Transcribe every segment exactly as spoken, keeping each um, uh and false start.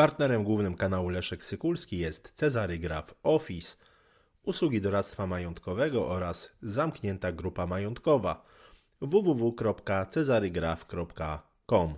Partnerem głównym kanału Leszek Sykulski jest Cezary Graf Office, usługi doradztwa majątkowego oraz zamknięta grupa majątkowa w w w kropka cezarygraf kropka com.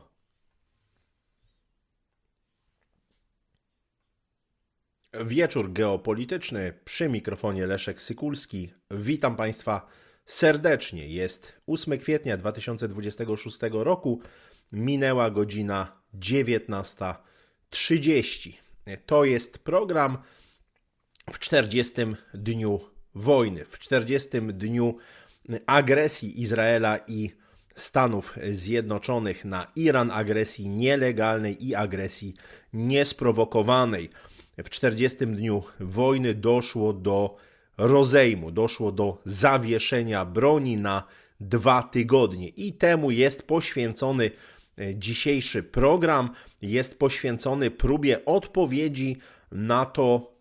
Wieczór geopolityczny, przy mikrofonie Leszek Sykulski. Witam Państwa serdecznie. Jest ósmego kwietnia dwa tysiące dwudziestego szóstego roku, minęła godzina dziewiętnasta trzydzieści. To jest program w czterdziestym dniu wojny, w czterdziestym dniu agresji Izraela i Stanów Zjednoczonych na Iran, agresji nielegalnej i agresji niesprowokowanej. W czterdziestym dniu wojny doszło do rozejmu, doszło do zawieszenia broni na dwa tygodnie i temu jest poświęcony dzisiejszy program, jest poświęcony próbie odpowiedzi na to,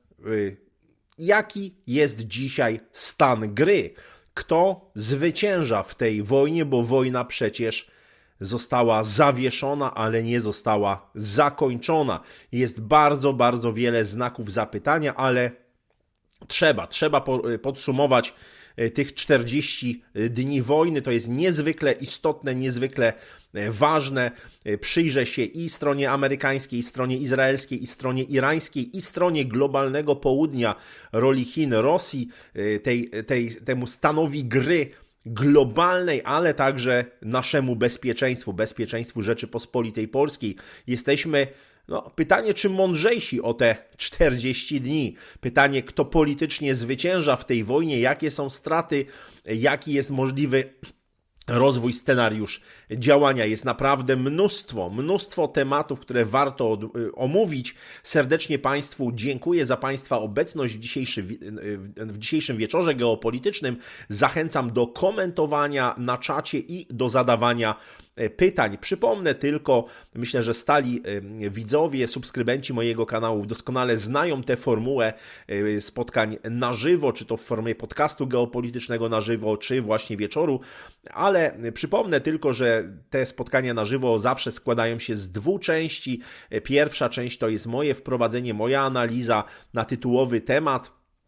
jaki jest dzisiaj stan gry. Kto zwycięża w tej wojnie, bo wojna przecież została zawieszona, ale nie została zakończona. Jest bardzo, bardzo wiele znaków zapytania, ale trzeba, trzeba podsumować tych czterdzieści dni wojny. To jest niezwykle istotne, niezwykle ważne. Przyjrzę się i stronie amerykańskiej, i stronie izraelskiej, i stronie irańskiej, i stronie globalnego południa, roli Chin, Rosji, tej, tej, temu stanowi gry globalnej, ale także naszemu bezpieczeństwu, bezpieczeństwu Rzeczypospolitej Polskiej. Jesteśmy, no, pytanie, czy mądrzejsi o te czterdzieści dni. Pytanie, kto politycznie zwycięża w tej wojnie, jakie są straty, jaki jest możliwy rozwój, scenariusz działania. Jest naprawdę mnóstwo, mnóstwo tematów, które warto omówić. Serdecznie Państwu dziękuję za Państwa obecność w, dzisiejszy, w dzisiejszym wieczorze geopolitycznym. Zachęcam do komentowania na czacie i do zadawania pytań. Przypomnę tylko, myślę, że stali widzowie, subskrybenci mojego kanału doskonale znają tę formułę spotkań na żywo, czy to w formie podcastu geopolitycznego na żywo, czy właśnie wieczoru, ale przypomnę tylko, że te spotkania na żywo zawsze składają się z dwóch części. Pierwsza część to jest moje wprowadzenie, moja analiza na tytułowy temat,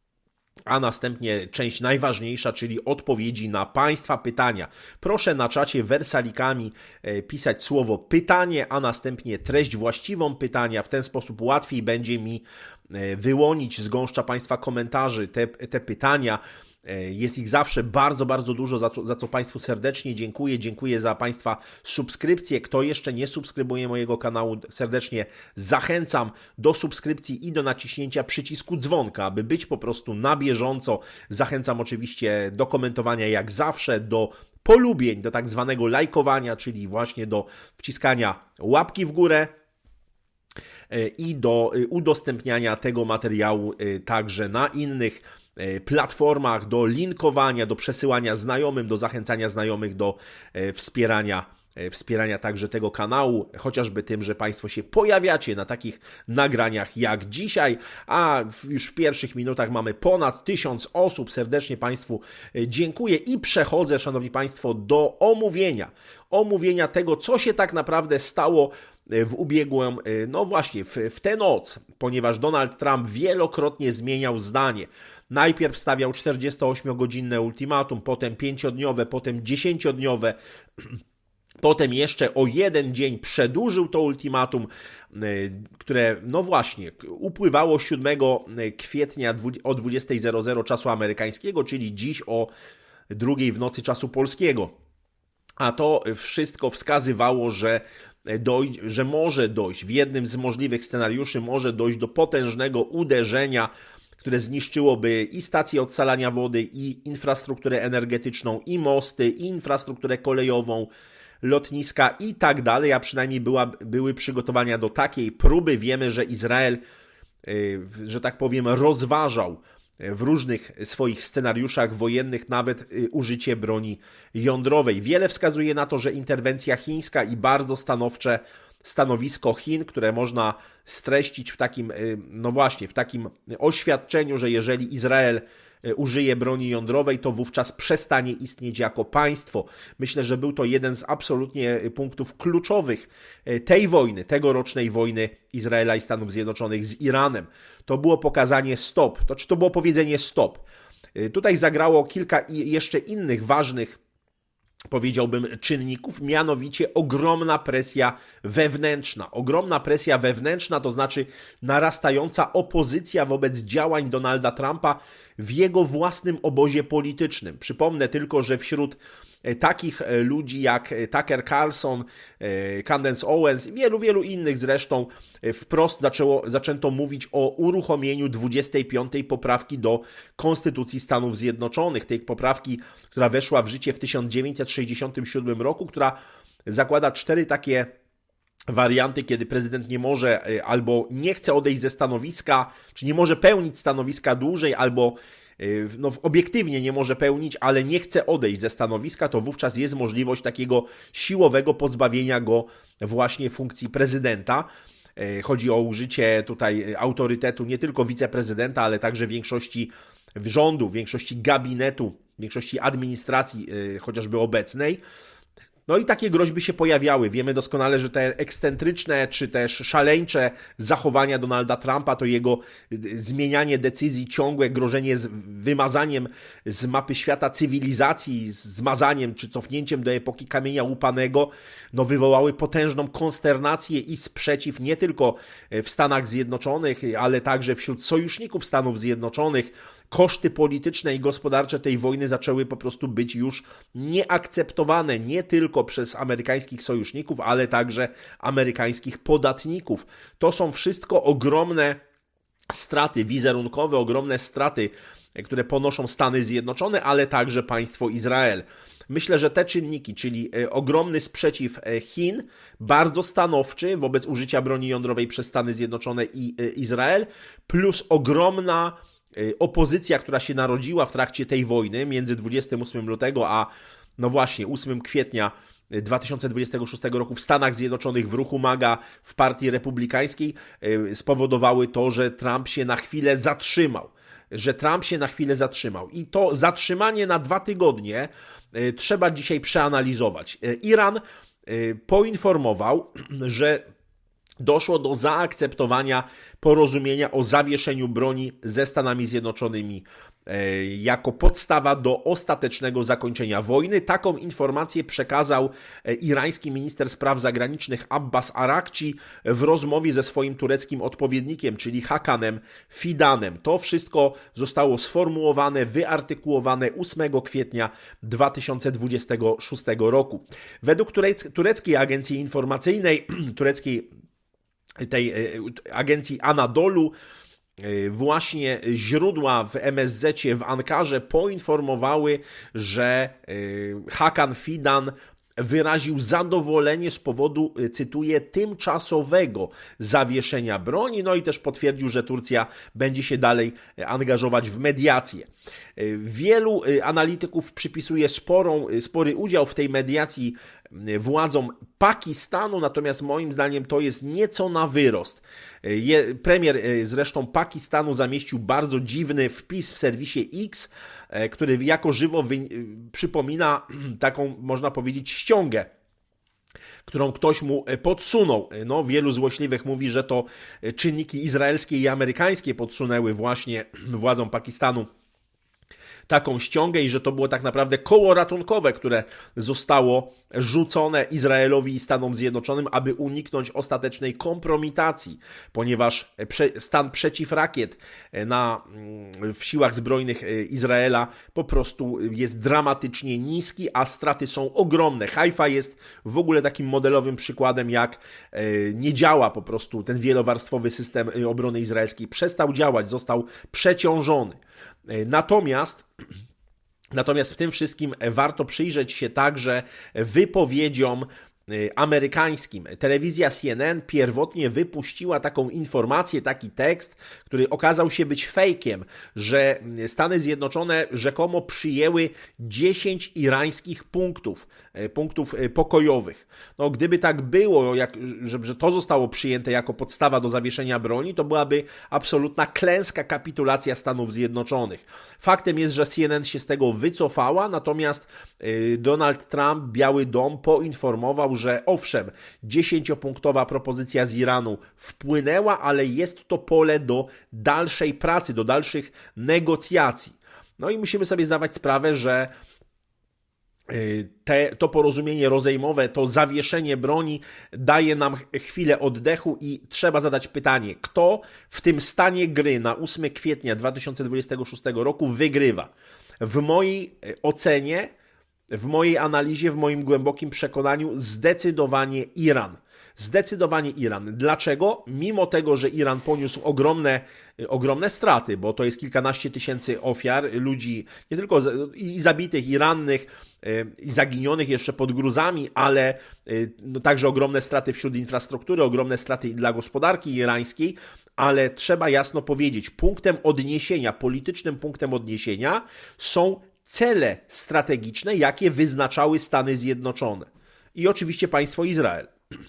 a następnie część najważniejsza, czyli odpowiedzi na Państwa pytania. Proszę na czacie wersalikami pisać słowo pytanie, a następnie treść właściwą pytania. W ten sposób łatwiej będzie mi wyłonić z gąszcza Państwa komentarzy te, te pytania. Jest ich zawsze bardzo, bardzo dużo, za co, za co Państwu serdecznie dziękuję. Dziękuję za Państwa subskrypcje. Kto jeszcze nie subskrybuje mojego kanału, serdecznie zachęcam do subskrypcji i do naciśnięcia przycisku dzwonka, aby być po prostu na bieżąco. Zachęcam oczywiście do komentowania jak zawsze, do polubień, do tak zwanego lajkowania, czyli właśnie do wciskania łapki w górę i do udostępniania tego materiału także na innych platformach, do linkowania, do przesyłania znajomym, do zachęcania znajomych do wspierania, wspierania także tego kanału, chociażby tym, że Państwo się pojawiacie na takich nagraniach jak dzisiaj, a już w pierwszych minutach mamy ponad tysiąc osób. Serdecznie Państwu dziękuję i przechodzę, Szanowni Państwo, do omówienia, omówienia tego, co się tak naprawdę stało w ubiegłym, no właśnie, w, w tę noc, ponieważ Donald Trump wielokrotnie zmieniał zdanie. Najpierw stawiał czterdziestoośmiogodzinne ultimatum, potem pięciodniowe, potem dziesięciodniowe, potem jeszcze o jeden dzień przedłużył to ultimatum, które, no właśnie, upływało siódmego kwietnia o dwudziestej czasu amerykańskiego, czyli dziś o drugiej w nocy czasu polskiego. A to wszystko wskazywało, że, doj- że może dojść, w jednym z możliwych scenariuszy może dojść do potężnego uderzenia, które zniszczyłoby i stację odsalania wody, i infrastrukturę energetyczną, i mosty, i infrastrukturę kolejową, lotniska i tak dalej, a przynajmniej była, były przygotowania do takiej próby. Wiemy, że Izrael, że tak powiem, rozważał w różnych swoich scenariuszach wojennych nawet użycie broni jądrowej. Wiele wskazuje na to, że interwencja chińska i bardzo stanowcze stanowisko Chin, które można streścić w takim, no właśnie, w takim oświadczeniu, że jeżeli Izrael użyje broni jądrowej, to wówczas przestanie istnieć jako państwo. Myślę, że był to jeden z absolutnie punktów kluczowych tej wojny, tegorocznej wojny Izraela i Stanów Zjednoczonych z Iranem. To było pokazanie stop, to czy to było powiedzenie stop. Tutaj zagrało kilka jeszcze innych ważnych, powiedziałbym, czynników, mianowicie ogromna presja wewnętrzna. Ogromna presja wewnętrzna, to znaczy narastająca opozycja wobec działań Donalda Trumpa w jego własnym obozie politycznym. Przypomnę tylko, że wśród takich ludzi jak Tucker Carlson, Candace Owens i wielu, wielu innych zresztą wprost zaczęło, zaczęto mówić o uruchomieniu dwudziestej piątej poprawki do Konstytucji Stanów Zjednoczonych. Tej poprawki, która weszła w życie w tysiąc dziewięćset sześćdziesiątym siódmym roku, która zakłada cztery takie warianty, kiedy prezydent nie może albo nie chce odejść ze stanowiska, czy nie może pełnić stanowiska dłużej, albo no, obiektywnie nie może pełnić, ale nie chce odejść ze stanowiska, to wówczas jest możliwość takiego siłowego pozbawienia go właśnie funkcji prezydenta. Chodzi o użycie tutaj autorytetu nie tylko wiceprezydenta, ale także większości rządu, większości gabinetu, większości administracji chociażby obecnej. No i takie groźby się pojawiały. Wiemy doskonale, że te ekscentryczne czy też szaleńcze zachowania Donalda Trumpa, to jego zmienianie decyzji, ciągłe grożenie z wymazaniem z mapy świata cywilizacji, zmazaniem czy cofnięciem do epoki kamienia łupanego, no wywołały potężną konsternację i sprzeciw nie tylko w Stanach Zjednoczonych, ale także wśród sojuszników Stanów Zjednoczonych. Koszty polityczne i gospodarcze tej wojny zaczęły po prostu być już nieakceptowane nie tylko przez amerykańskich sojuszników, ale także amerykańskich podatników. To są wszystko ogromne straty wizerunkowe, ogromne straty, które ponoszą Stany Zjednoczone, ale także państwo Izrael. Myślę, że te czynniki, czyli ogromny sprzeciw Chin, bardzo stanowczy wobec użycia broni jądrowej przez Stany Zjednoczone i Izrael, plus ogromna opozycja, która się narodziła w trakcie tej wojny między dwudziestego ósmego lutego a no właśnie ósmego kwietnia dwa tysiące dwudziestego szóstego roku w Stanach Zjednoczonych w ruchu MAGA w partii republikańskiej spowodowały to, że Trump się na chwilę zatrzymał. Że Trump się na chwilę zatrzymał. I to zatrzymanie na dwa tygodnie trzeba dzisiaj przeanalizować. Iran poinformował, że doszło do zaakceptowania porozumienia o zawieszeniu broni ze Stanami Zjednoczonymi jako podstawa do ostatecznego zakończenia wojny. Taką informację przekazał irański minister spraw zagranicznych Abbas Arakci w rozmowie ze swoim tureckim odpowiednikiem, czyli Hakanem Fidanem. To wszystko zostało sformułowane, wyartykułowane ósmego kwietnia dwa tysiące dwudziestego szóstego roku. Według tureckiej agencji informacyjnej, tureckiej tej agencji Anadolu, właśnie źródła w M S Z-cie w Ankarze poinformowały, że Hakan Fidan wyraził zadowolenie z powodu, cytuję, tymczasowego zawieszenia broni, no i też potwierdził, że Turcja będzie się dalej angażować w mediację. Wielu analityków przypisuje sporą, spory udział w tej mediacji władzom Pakistanu, natomiast moim zdaniem to jest nieco na wyrost. Je, premier zresztą Pakistanu zamieścił bardzo dziwny wpis w serwisie X, który jako żywo wy, przypomina taką, można powiedzieć, ściągę, którą ktoś mu podsunął. No, wielu złośliwych mówi, że to czynniki izraelskie i amerykańskie podsunęły właśnie władzom Pakistanu taką ściągę i że to było tak naprawdę koło ratunkowe, które zostało rzucone Izraelowi i Stanom Zjednoczonym, aby uniknąć ostatecznej kompromitacji, ponieważ stan przeciwrakiet na, w siłach zbrojnych Izraela po prostu jest dramatycznie niski, a straty są ogromne. Haifa jest w ogóle takim modelowym przykładem, jak nie działa po prostu ten wielowarstwowy system obrony izraelskiej. Przestał działać, został przeciążony. Natomiast, natomiast w tym wszystkim warto przyjrzeć się także wypowiedziom amerykańskim. Telewizja C N N pierwotnie wypuściła taką informację, taki tekst, który okazał się być fejkiem, że Stany Zjednoczone rzekomo przyjęły dziesięć irańskich punktów, punktów pokojowych. No, gdyby tak było, jak, że, że to zostało przyjęte jako podstawa do zawieszenia broni, to byłaby absolutna klęska, kapitulacja Stanów Zjednoczonych. Faktem jest, że C N N się z tego wycofała, natomiast Donald Trump, Biały Dom, poinformował, że owszem, dziesięciopunktowa propozycja z Iranu wpłynęła, ale jest to pole do dalszej pracy, do dalszych negocjacji. No i musimy sobie zdawać sprawę, że Te, to porozumienie rozejmowe, to zawieszenie broni daje nam chwilę oddechu i trzeba zadać pytanie, kto w tym stanie gry na ósmego kwietnia dwa tysiące dwudziestego szóstego roku wygrywa? W mojej ocenie, w mojej analizie, w moim głębokim przekonaniu zdecydowanie Iran. Zdecydowanie Iran. Dlaczego? Mimo tego, że Iran poniósł ogromne, ogromne straty, bo to jest kilkanaście tysięcy ofiar, ludzi nie tylko i zabitych, i rannych, i zaginionych jeszcze pod gruzami, ale no, także ogromne straty wśród infrastruktury, ogromne straty dla gospodarki irańskiej, ale trzeba jasno powiedzieć, punktem odniesienia, politycznym punktem odniesienia są cele strategiczne, jakie wyznaczały Stany Zjednoczone i oczywiście państwo Izrael.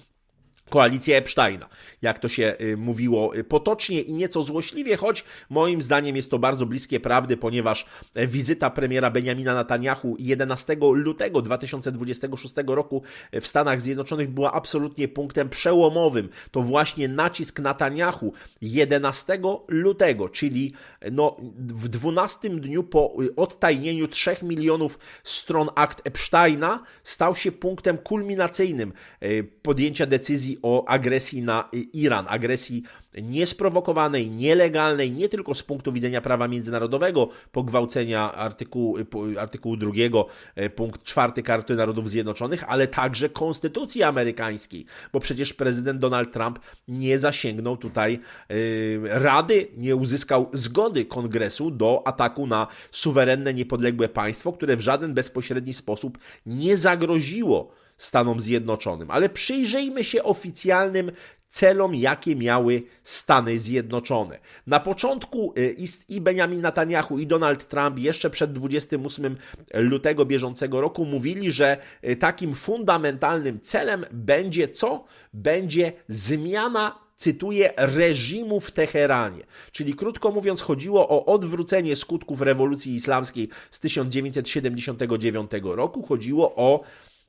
Koalicja Epsteina, jak to się mówiło potocznie i nieco złośliwie, choć moim zdaniem jest to bardzo bliskie prawdy, ponieważ wizyta premiera Benjamina Netanjahu jedenastego lutego dwa tysiące dwudziestego szóstego roku w Stanach Zjednoczonych była absolutnie punktem przełomowym. To właśnie nacisk Netanjahu jedenastego lutego, czyli no w dwunastym dniu po odtajnieniu trzech milionów stron akt Epsteina, stał się punktem kulminacyjnym podjęcia decyzji o agresji na Iran, agresji niesprowokowanej, nielegalnej, nie tylko z punktu widzenia prawa międzynarodowego, pogwałcenia artykułu, artykułu drugiego, punkt czwarty Karty Narodów Zjednoczonych, ale także konstytucji amerykańskiej, bo przecież prezydent Donald Trump nie zasięgnął tutaj yy, rady, nie uzyskał zgody kongresu do ataku na suwerenne, niepodległe państwo, które w żaden bezpośredni sposób nie zagroziło Stanom Zjednoczonym. Ale przyjrzyjmy się oficjalnym celom, jakie miały Stany Zjednoczone. Na początku i Benjamin Netanjahu, i Donald Trump jeszcze przed dwudziestego ósmego lutego bieżącego roku mówili, że takim fundamentalnym celem będzie co? Będzie zmiana, cytuję, reżimu w Teheranie. Czyli krótko mówiąc chodziło o odwrócenie skutków rewolucji islamskiej z tysiąc dziewięćset siedemdziesiątego dziewiątego roku. Chodziło o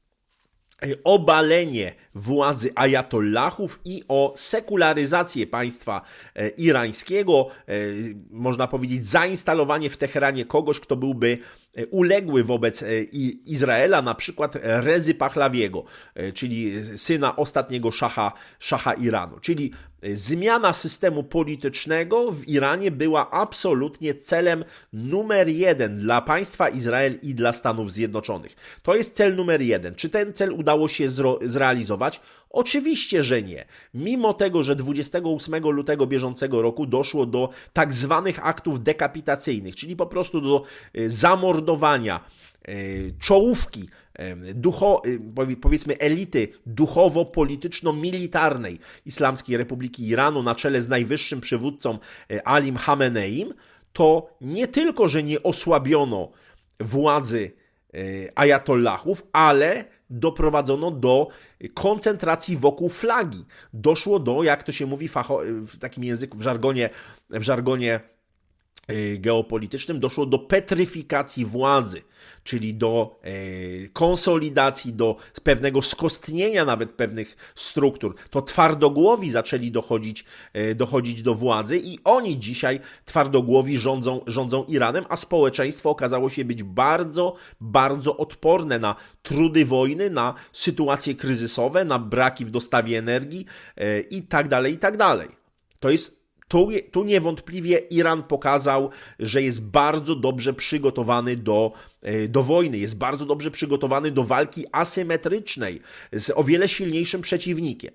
obalenie władzy ajatollahów i o sekularyzację państwa irańskiego, można powiedzieć zainstalowanie w Teheranie kogoś, kto byłby uległy wobec Izraela, na przykład Rezy Pahlawiego, czyli syna ostatniego szacha, szacha Iranu. Czyli zmiana systemu politycznego w Iranie była absolutnie celem numer jeden dla państwa Izrael i dla Stanów Zjednoczonych. To jest cel numer jeden. Czy ten cel udało się zrealizować? Oczywiście, że nie. Mimo tego, że dwudziestego ósmego lutego bieżącego roku doszło do tak zwanych aktów dekapitacyjnych, czyli po prostu do zamordowania czołówki, ducho, powiedzmy elity duchowo-polityczno-militarnej Islamskiej Republiki Iranu na czele z najwyższym przywódcą Alim Khameneim, to nie tylko, że nie osłabiono władzy ajatollahów, ale doprowadzono do koncentracji wokół flagi. Doszło do, jak to się mówi w takim języku, w żargonie, w żargonie geopolitycznym, doszło do petryfikacji władzy, czyli do konsolidacji, do pewnego skostnienia nawet pewnych struktur. To twardogłowi zaczęli dochodzić, dochodzić do władzy i oni dzisiaj twardogłowi rządzą, rządzą Iranem, a społeczeństwo okazało się być bardzo, bardzo odporne na trudy wojny, na sytuacje kryzysowe, na braki w dostawie energii i tak dalej, i tak dalej. To jest Tu, tu niewątpliwie Iran pokazał, że jest bardzo dobrze przygotowany do, do wojny, jest bardzo dobrze przygotowany do walki asymetrycznej z o wiele silniejszym przeciwnikiem.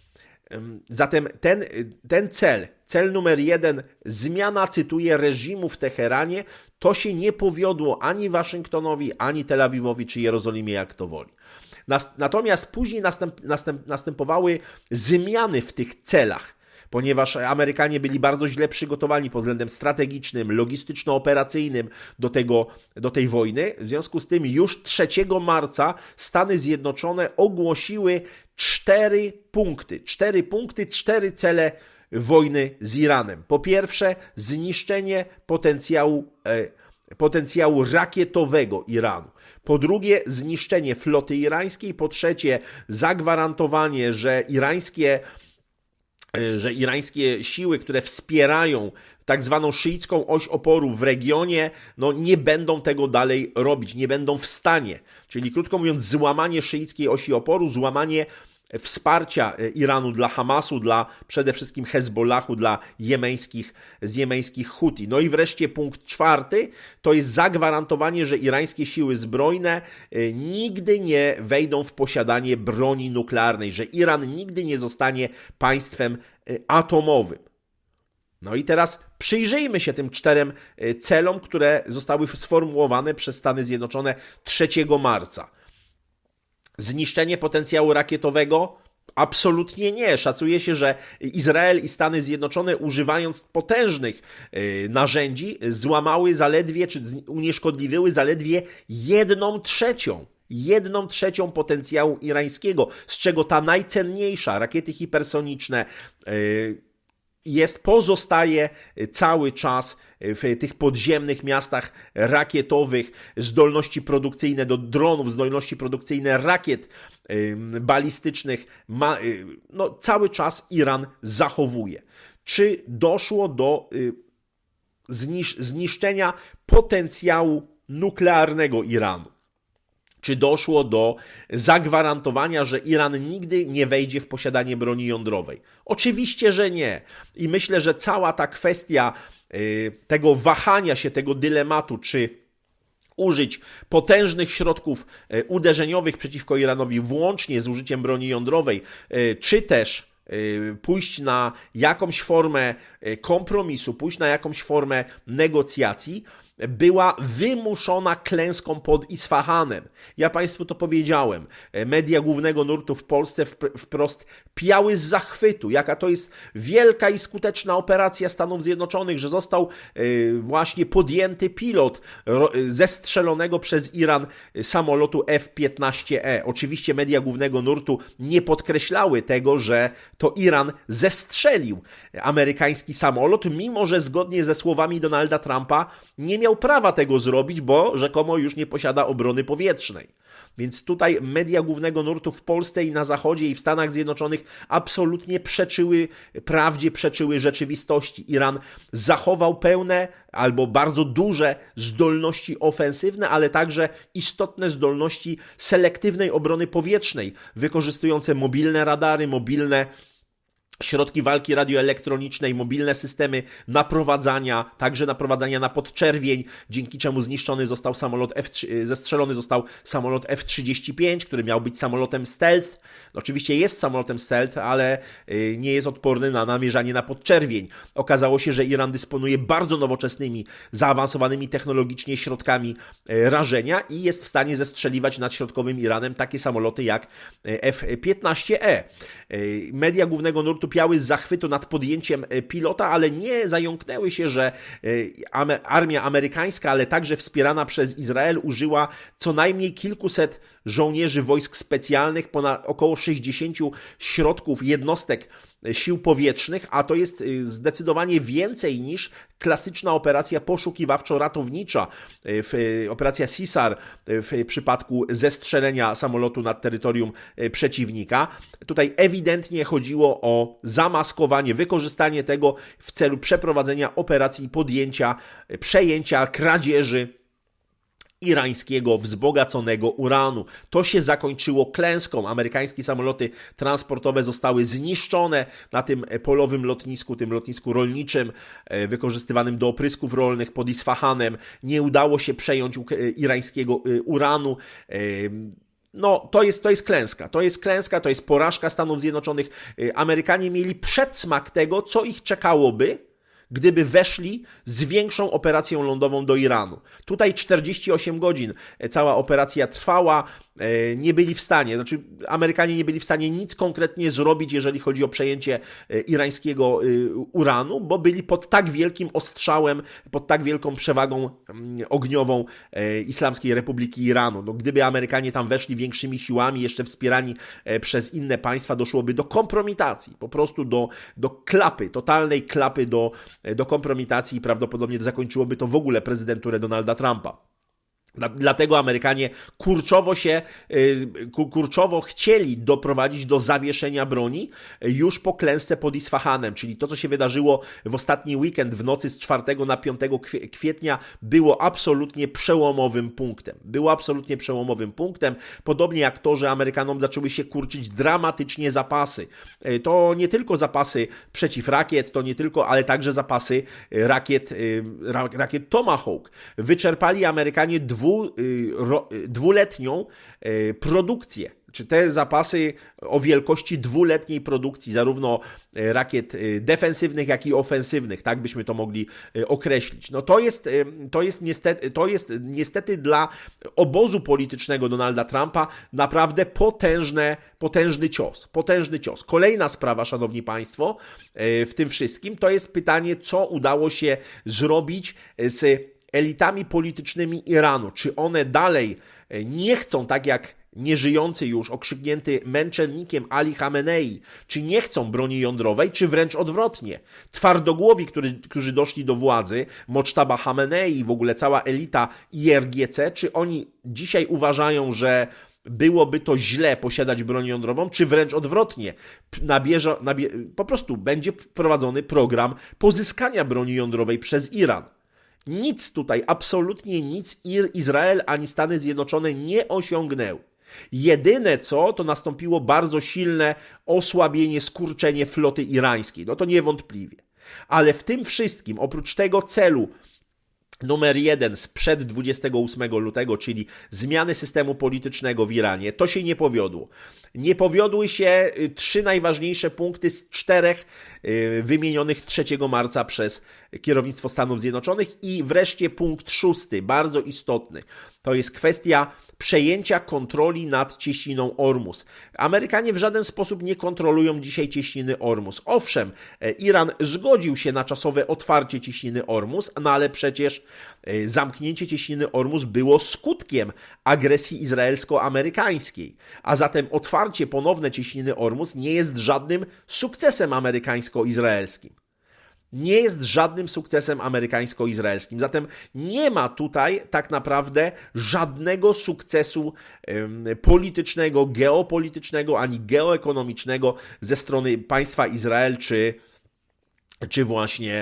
Zatem ten, ten cel, cel numer jeden, zmiana, cytuję, reżimu w Teheranie, to się nie powiodło ani Waszyngtonowi, ani Tel Awiwowi, czy Jerozolimie, jak to woli. Natomiast później następ, następ, następowały zmiany w tych celach, ponieważ Amerykanie byli bardzo źle przygotowani pod względem strategicznym, logistyczno-operacyjnym do, tego, do tej wojny. W związku z tym już trzeciego marca Stany Zjednoczone ogłosiły cztery punkty, cztery punkty, cztery cele wojny z Iranem. Po pierwsze, zniszczenie potencjału, e, potencjału rakietowego Iranu. Po drugie, zniszczenie floty irańskiej. Po trzecie, zagwarantowanie, że irańskie że irańskie siły, które wspierają tak zwaną szyicką oś oporu w regionie, no nie będą tego dalej robić, nie będą w stanie. Czyli krótko mówiąc, złamanie szyickiej osi oporu, złamanie wsparcia Iranu dla Hamasu, dla przede wszystkim Hezbollahu, dla jemeńskich, z jemeńskich Huti. No i wreszcie punkt czwarty, to jest zagwarantowanie, że irańskie siły zbrojne nigdy nie wejdą w posiadanie broni nuklearnej, że Iran nigdy nie zostanie państwem atomowym. No i teraz przyjrzyjmy się tym czterem celom, które zostały sformułowane przez Stany Zjednoczone trzeciego marca. Zniszczenie potencjału rakietowego? Absolutnie nie. Szacuje się, że Izrael i Stany Zjednoczone, używając potężnych narzędzi, złamały zaledwie, czy unieszkodliwiły zaledwie jedną trzecią. Jedną trzecią potencjału irańskiego, z czego ta najcenniejsza, rakiety hipersoniczne, jest, pozostaje cały czas w tych podziemnych miastach rakietowych, zdolności produkcyjne do dronów, zdolności produkcyjne rakiet balistycznych, ma, no, cały czas Iran zachowuje. Czy doszło do znisz, zniszczenia potencjału nuklearnego Iranu? Czy doszło do zagwarantowania, że Iran nigdy nie wejdzie w posiadanie broni jądrowej? Oczywiście, że nie. I myślę, że cała ta kwestia tego wahania się, tego dylematu, czy użyć potężnych środków uderzeniowych przeciwko Iranowi, włącznie z użyciem broni jądrowej, czy też pójść na jakąś formę kompromisu, pójść na jakąś formę negocjacji, była wymuszona klęską pod Isfahanem. Ja Państwu to powiedziałem. Media głównego nurtu w Polsce wprost piały z zachwytu, jaka to jest wielka i skuteczna operacja Stanów Zjednoczonych, że został właśnie podjęty pilot zestrzelonego przez Iran samolotu F piętnaście E. Oczywiście media głównego nurtu nie podkreślały tego, że to Iran zestrzelił amerykański samolot, mimo że zgodnie ze słowami Donalda Trumpa nie miał prawa tego zrobić, bo rzekomo już nie posiada obrony powietrznej. Więc tutaj media głównego nurtu w Polsce i na Zachodzie i w Stanach Zjednoczonych absolutnie przeczyły prawdzie, przeczyły rzeczywistości. Iran zachował pełne albo bardzo duże zdolności ofensywne, ale także istotne zdolności selektywnej obrony powietrznej, wykorzystujące mobilne radary, mobilne środki walki radioelektronicznej, mobilne systemy naprowadzania, także naprowadzania na podczerwień, dzięki czemu zniszczony został samolot F trzy, zestrzelony został samolot F trzydzieści pięć, który miał być samolotem stealth. No, oczywiście jest samolotem stealth, ale nie jest odporny na namierzanie na podczerwień. Okazało się, że Iran dysponuje bardzo nowoczesnymi, zaawansowanymi technologicznie środkami rażenia i jest w stanie zestrzeliwać nad środkowym Iranem takie samoloty jak F piętnaście E. Media głównego nurtu piały z zachwytu nad podjęciem pilota, ale nie zająknęły się, że armia amerykańska, ale także wspierana przez Izrael, użyła co najmniej kilkuset żołnierzy wojsk specjalnych, ponad około sześćdziesięciu środków, jednostek sił powietrznych, a to jest zdecydowanie więcej niż klasyczna operacja poszukiwawczo-ratownicza, operacja Sisar w przypadku zestrzelenia samolotu nad terytorium przeciwnika. Tutaj ewidentnie chodziło o zamaskowanie, wykorzystanie tego w celu przeprowadzenia operacji podjęcia, przejęcia, kradzieży irańskiego wzbogaconego uranu. To się zakończyło klęską. Amerykańskie samoloty transportowe zostały zniszczone na tym polowym lotnisku, tym lotnisku rolniczym, wykorzystywanym do oprysków rolnych pod Isfahanem. Nie udało się przejąć irańskiego uranu. No, to jest, to jest klęska. To jest klęska, to jest porażka Stanów Zjednoczonych. Amerykanie mieli przedsmak tego, co ich czekałoby, gdyby weszli z większą operacją lądową do Iranu. Tutaj czterdzieści osiem godzin cała operacja trwała. nie byli w stanie, znaczy Amerykanie nie byli w stanie nic konkretnie zrobić, jeżeli chodzi o przejęcie irańskiego uranu, bo byli pod tak wielkim ostrzałem, pod tak wielką przewagą ogniową Islamskiej Republiki Iranu. No, gdyby Amerykanie tam weszli większymi siłami, jeszcze wspierani przez inne państwa, doszłoby do kompromitacji, po prostu do, do klapy, totalnej klapy do, do kompromitacji i prawdopodobnie zakończyłoby to w ogóle prezydenturę Donalda Trumpa. Dlatego Amerykanie kurczowo się, kurczowo chcieli doprowadzić do zawieszenia broni już po klęsce pod Isfahanem, czyli to, co się wydarzyło w ostatni weekend w nocy z czwartego na piątego kwietnia, było absolutnie przełomowym punktem. Było absolutnie przełomowym punktem, podobnie jak to, że Amerykanom zaczęły się kurczyć dramatycznie zapasy. To nie tylko zapasy przeciwrakiet, to nie tylko, ale także zapasy rakiet, rakiet Tomahawk. Wyczerpali Amerykanie dwu, ro, dwuletnią produkcję, czy te zapasy o wielkości dwuletniej produkcji, zarówno rakiet defensywnych, jak i ofensywnych, tak byśmy to mogli określić. No to jest, to jest, niestety, to jest niestety dla obozu politycznego Donalda Trumpa naprawdę potężne, potężny cios. Potężny cios. Kolejna sprawa, szanowni państwo, w tym wszystkim, to jest pytanie, co udało się zrobić z elitami politycznymi Iranu. Czy one dalej nie chcą, tak jak nieżyjący już, okrzyknięty męczennikiem Ali Khamenei, czy nie chcą broni jądrowej, czy wręcz odwrotnie. Twardogłowi, którzy, którzy doszli do władzy, Mochtaba Khamenei i w ogóle cała elita I R G C, czy oni dzisiaj uważają, że byłoby to źle posiadać broń jądrową, czy wręcz odwrotnie. Nabierze, nabie, po prostu będzie wprowadzony program pozyskania broni jądrowej przez Iran. Nic tutaj, absolutnie nic Izrael ani Stany Zjednoczone nie osiągnęły. Jedyne co, to nastąpiło bardzo silne osłabienie, skurczenie floty irańskiej. No to niewątpliwie. Ale w tym wszystkim, oprócz tego celu numer jeden sprzed dwudziestego ósmego lutego, czyli zmiany systemu politycznego w Iranie, to się nie powiodło. Nie powiodły się trzy najważniejsze punkty z czterech wymienionych trzeciego marca przez kierownictwo Stanów Zjednoczonych i wreszcie punkt szósty, bardzo istotny. To jest kwestia przejęcia kontroli nad cieśniną Ormus. Amerykanie w żaden sposób nie kontrolują dzisiaj cieśniny Ormus. Owszem, Iran zgodził się na czasowe otwarcie cieśniny Ormus, no ale przecież zamknięcie cieśniny Ormus było skutkiem agresji izraelsko-amerykańskiej. A zatem otwarcie ponowne cieśniny Ormus nie jest żadnym sukcesem amerykańsko-izraelskim. Nie jest żadnym sukcesem amerykańsko-izraelskim. Zatem nie ma tutaj tak naprawdę żadnego sukcesu politycznego, geopolitycznego ani geoekonomicznego ze strony państwa Izrael czy, czy właśnie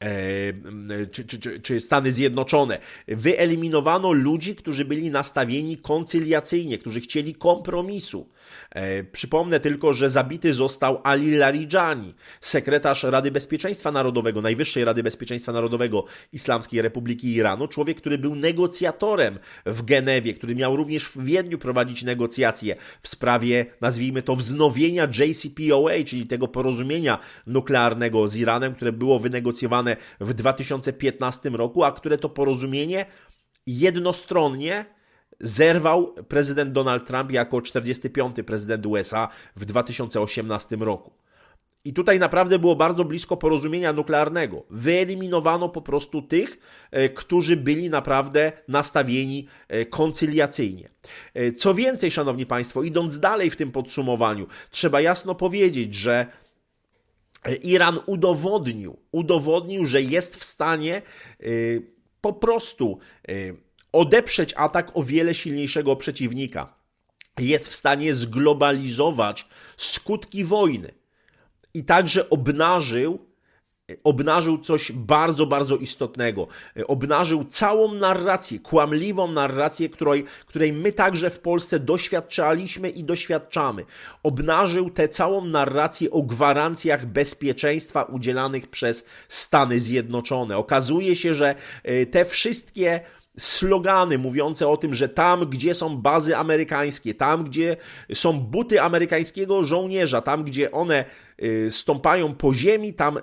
Czy, czy, czy Stany Zjednoczone. Wyeliminowano ludzi, którzy byli nastawieni koncyliacyjnie, którzy chcieli kompromisu. E, przypomnę tylko, że zabity został Ali Larijani, sekretarz Rady Bezpieczeństwa Narodowego, Najwyższej Rady Bezpieczeństwa Narodowego Islamskiej Republiki Iranu, człowiek, który był negocjatorem w Genewie, który miał również w Wiedniu prowadzić negocjacje w sprawie, nazwijmy to, wznowienia J C P O A, czyli tego porozumienia nuklearnego z Iranem, które było wynegocjowane w dwa tysiące piętnastym roku, a które to porozumienie jednostronnie zerwał prezydent Donald Trump jako czterdziesty piąty prezydent U S A w dwa tysiące osiemnastym roku. I tutaj naprawdę było bardzo blisko porozumienia nuklearnego. Wyeliminowano po prostu tych, którzy byli naprawdę nastawieni koncyliacyjnie. Co więcej, szanowni państwo, idąc dalej w tym podsumowaniu, trzeba jasno powiedzieć, że Iran udowodnił, udowodnił, że jest w stanie y, po prostu y, odeprzeć atak o wiele silniejszego przeciwnika. Jest w stanie zglobalizować skutki wojny i także obnażył obnażył coś bardzo, bardzo istotnego. Obnażył całą narrację, kłamliwą narrację, której, której my także w Polsce doświadczaliśmy i doświadczamy. Obnażył tę całą narrację o gwarancjach bezpieczeństwa udzielanych przez Stany Zjednoczone. Okazuje się, że te wszystkie slogany mówiące o tym, że tam, gdzie są bazy amerykańskie, tam, gdzie są buty amerykańskiego żołnierza, tam, gdzie one stąpają po ziemi, tam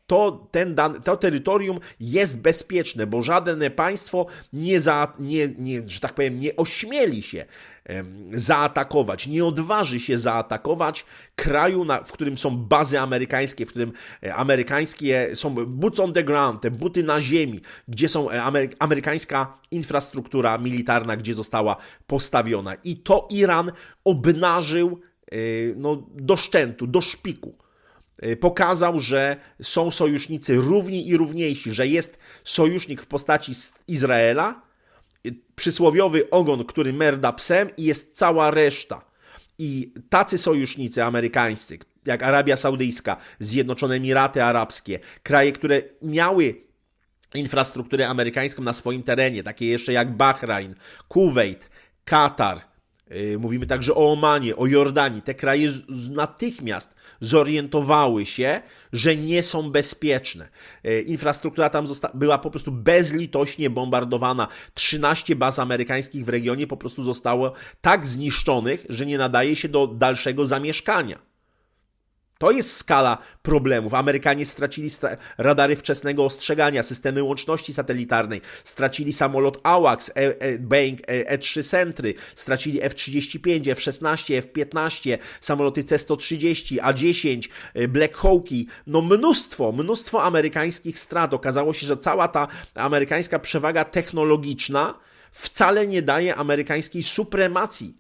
to, ten dan, to terytorium jest bezpieczne, bo żadne państwo nie, za, nie, nie, że tak powiem, nie ośmieli się zaatakować, nie odważy się zaatakować kraju, na, w którym są bazy amerykańskie, w którym amerykańskie są boots on the ground, te buty na ziemi, gdzie są amery, amerykańska infrastruktura militarna, gdzie została postawiona. I to Iran obnażył no, do szczętu, do szpiku. Pokazał, że są sojusznicy równi i równiejsi, że jest sojusznik w postaci Izraela, przysłowiowy ogon, który merda psem, i jest cała reszta. I tacy sojusznicy amerykańscy, jak Arabia Saudyjska, Zjednoczone Emiraty Arabskie, kraje, które miały infrastrukturę amerykańską na swoim terenie, takie jeszcze jak Bahrajn, Kuwejt, Katar, mówimy także o Omanie, o Jordanii. Te kraje natychmiast zorientowały się, że nie są bezpieczne. Infrastruktura tam była po prostu bezlitośnie bombardowana. trzynaście baz amerykańskich w regionie po prostu zostało tak zniszczonych, że nie nadaje się do dalszego zamieszkania. To jest skala problemów. Amerykanie stracili radary wczesnego ostrzegania, systemy łączności satelitarnej, stracili samolot AWACS, e, e, Boeing E trzy Sentry, stracili F trzydzieści pięć, F szesnaście, F piętnaście, samoloty C sto trzydzieści, A dziesięć, Black Hawki. No mnóstwo, mnóstwo amerykańskich strat. Okazało się, że cała ta amerykańska przewaga technologiczna wcale nie daje amerykańskiej supremacji,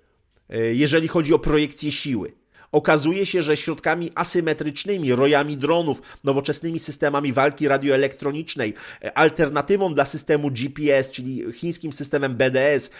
jeżeli chodzi o projekcję siły. Okazuje się, że środkami asymetrycznymi, rojami dronów, nowoczesnymi systemami walki radioelektronicznej, alternatywą dla systemu G P S, czyli chińskim systemem B D S,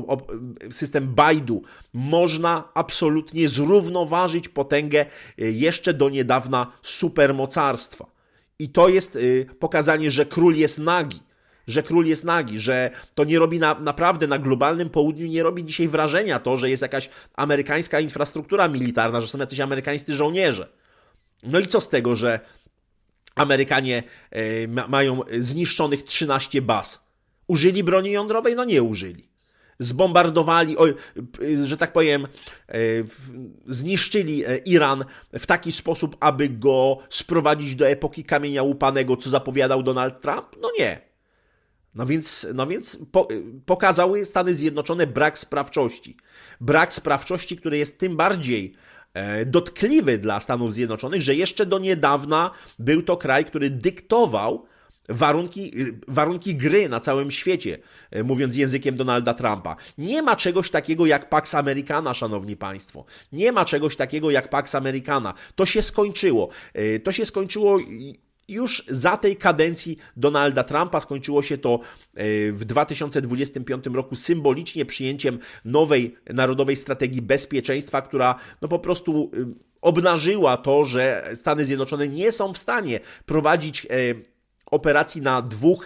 system Baidu, można absolutnie zrównoważyć potęgę jeszcze do niedawna supermocarstwa. I to jest pokazanie, że król jest nagi. że król jest nagi, że to nie robi na, naprawdę na globalnym południu, nie robi dzisiaj wrażenia to, że jest jakaś amerykańska infrastruktura militarna, że są jacyś amerykańscy żołnierze. No i co z tego, że Amerykanie e, ma, mają zniszczonych trzynaście baz? Użyli broni jądrowej? No nie użyli. Zbombardowali, o, że tak powiem, e, zniszczyli Iran w taki sposób, aby go sprowadzić do epoki kamienia łupanego, co zapowiadał Donald Trump? No nie. No więc, no więc po, pokazały Stany Zjednoczone brak sprawczości. Brak sprawczości, który jest tym bardziej e, dotkliwy dla Stanów Zjednoczonych, że jeszcze do niedawna był to kraj, który dyktował warunki, warunki gry na całym świecie, e, mówiąc językiem Donalda Trumpa. Nie ma czegoś takiego jak Pax Americana, szanowni państwo. Nie ma czegoś takiego jak Pax Americana. To się skończyło. E, to się skończyło... Już za tej kadencji Donalda Trumpa. Skończyło się to w dwa tysiące dwudziestym piątym roku symbolicznie przyjęciem nowej Narodowej Strategii Bezpieczeństwa, która no po prostu obnażyła to, że Stany Zjednoczone nie są w stanie prowadzić operacji na dwóch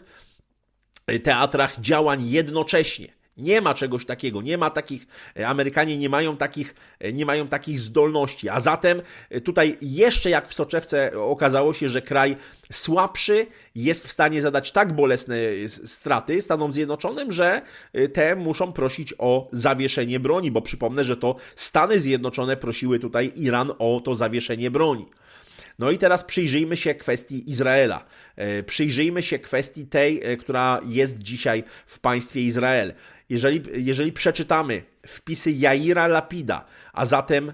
teatrach działań jednocześnie. Nie ma czegoś takiego, nie ma takich, Amerykanie nie mają takich, nie mają takich zdolności, a zatem tutaj jeszcze jak w soczewce okazało się, że kraj słabszy jest w stanie zadać tak bolesne straty Stanom Zjednoczonym, że te muszą prosić o zawieszenie broni, bo przypomnę, że to Stany Zjednoczone prosiły tutaj Iran o to zawieszenie broni. No i teraz przyjrzyjmy się kwestii Izraela. Przyjrzyjmy się kwestii tej, która jest dzisiaj w państwie Izrael. Jeżeli, jeżeli przeczytamy wpisy Jaira Lapida, a zatem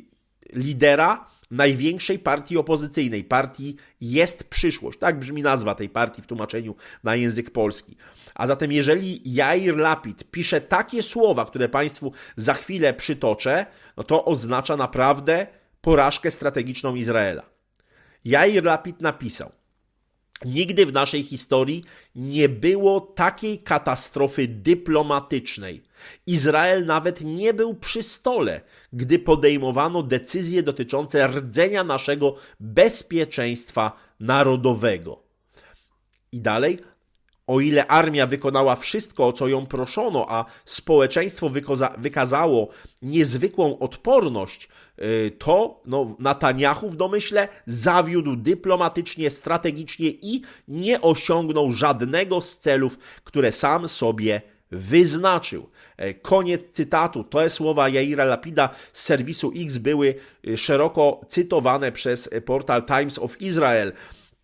lidera największej partii opozycyjnej, partii Jest Przyszłość, tak brzmi nazwa tej partii w tłumaczeniu na język polski. A zatem jeżeli Jair Lapid pisze takie słowa, które Państwu za chwilę przytoczę, no to oznacza naprawdę porażkę strategiczną Izraela. Jair Lapid napisał: nigdy w naszej historii nie było takiej katastrofy dyplomatycznej. Izrael nawet nie był przy stole, gdy podejmowano decyzje dotyczące rdzenia naszego bezpieczeństwa narodowego. I dalej: o ile armia wykonała wszystko, o co ją proszono, a społeczeństwo wykoza- wykazało niezwykłą odporność, to no, Netanjahu w domyśle zawiódł dyplomatycznie, strategicznie i nie osiągnął żadnego z celów, które sam sobie wyznaczył. Koniec cytatu. Te słowa Jaira Lapida z serwisu X były szeroko cytowane przez portal Times of Israel.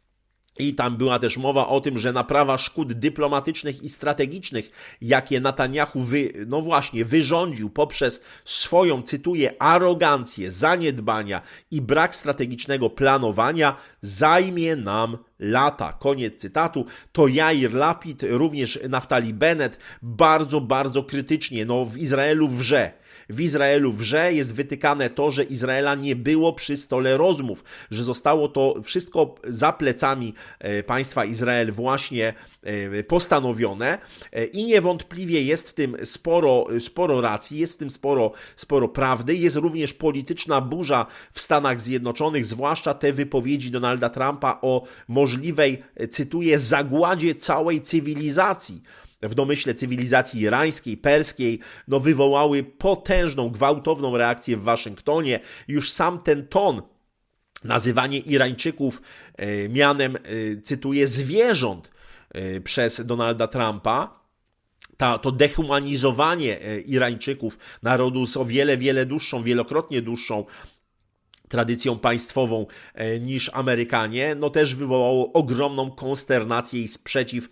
I tam była też mowa o tym, że naprawa szkód dyplomatycznych i strategicznych, jakie Netanyahu wy, no właśnie, wyrządził poprzez swoją, cytuję, arogancję, zaniedbania i brak strategicznego planowania, zajmie nam lata. Koniec cytatu. To Jair Lapid, również Naftali Bennett, bardzo, bardzo krytycznie, no w Izraelu wrze. W Izraelu wrze, jest wytykane to, że Izraela nie było przy stole rozmów, że zostało to wszystko za plecami państwa Izrael właśnie postanowione i niewątpliwie jest w tym sporo, sporo racji, jest w tym sporo, sporo prawdy. Jest również polityczna burza w Stanach Zjednoczonych, zwłaszcza te wypowiedzi Donalda Trumpa o możliwej, cytuję, zagładzie całej cywilizacji. W domyśle cywilizacji irańskiej, perskiej, no wywołały potężną, gwałtowną reakcję w Waszyngtonie. Już sam ten ton, nazywanie Irańczyków e, mianem, e, cytuję, zwierząt e, przez Donalda Trumpa, Ta, to dehumanizowanie e, Irańczyków, narodu z o wiele, wiele dłuższą, wielokrotnie dłuższą tradycją państwową e, niż Amerykanie, no też wywołało ogromną konsternację i sprzeciw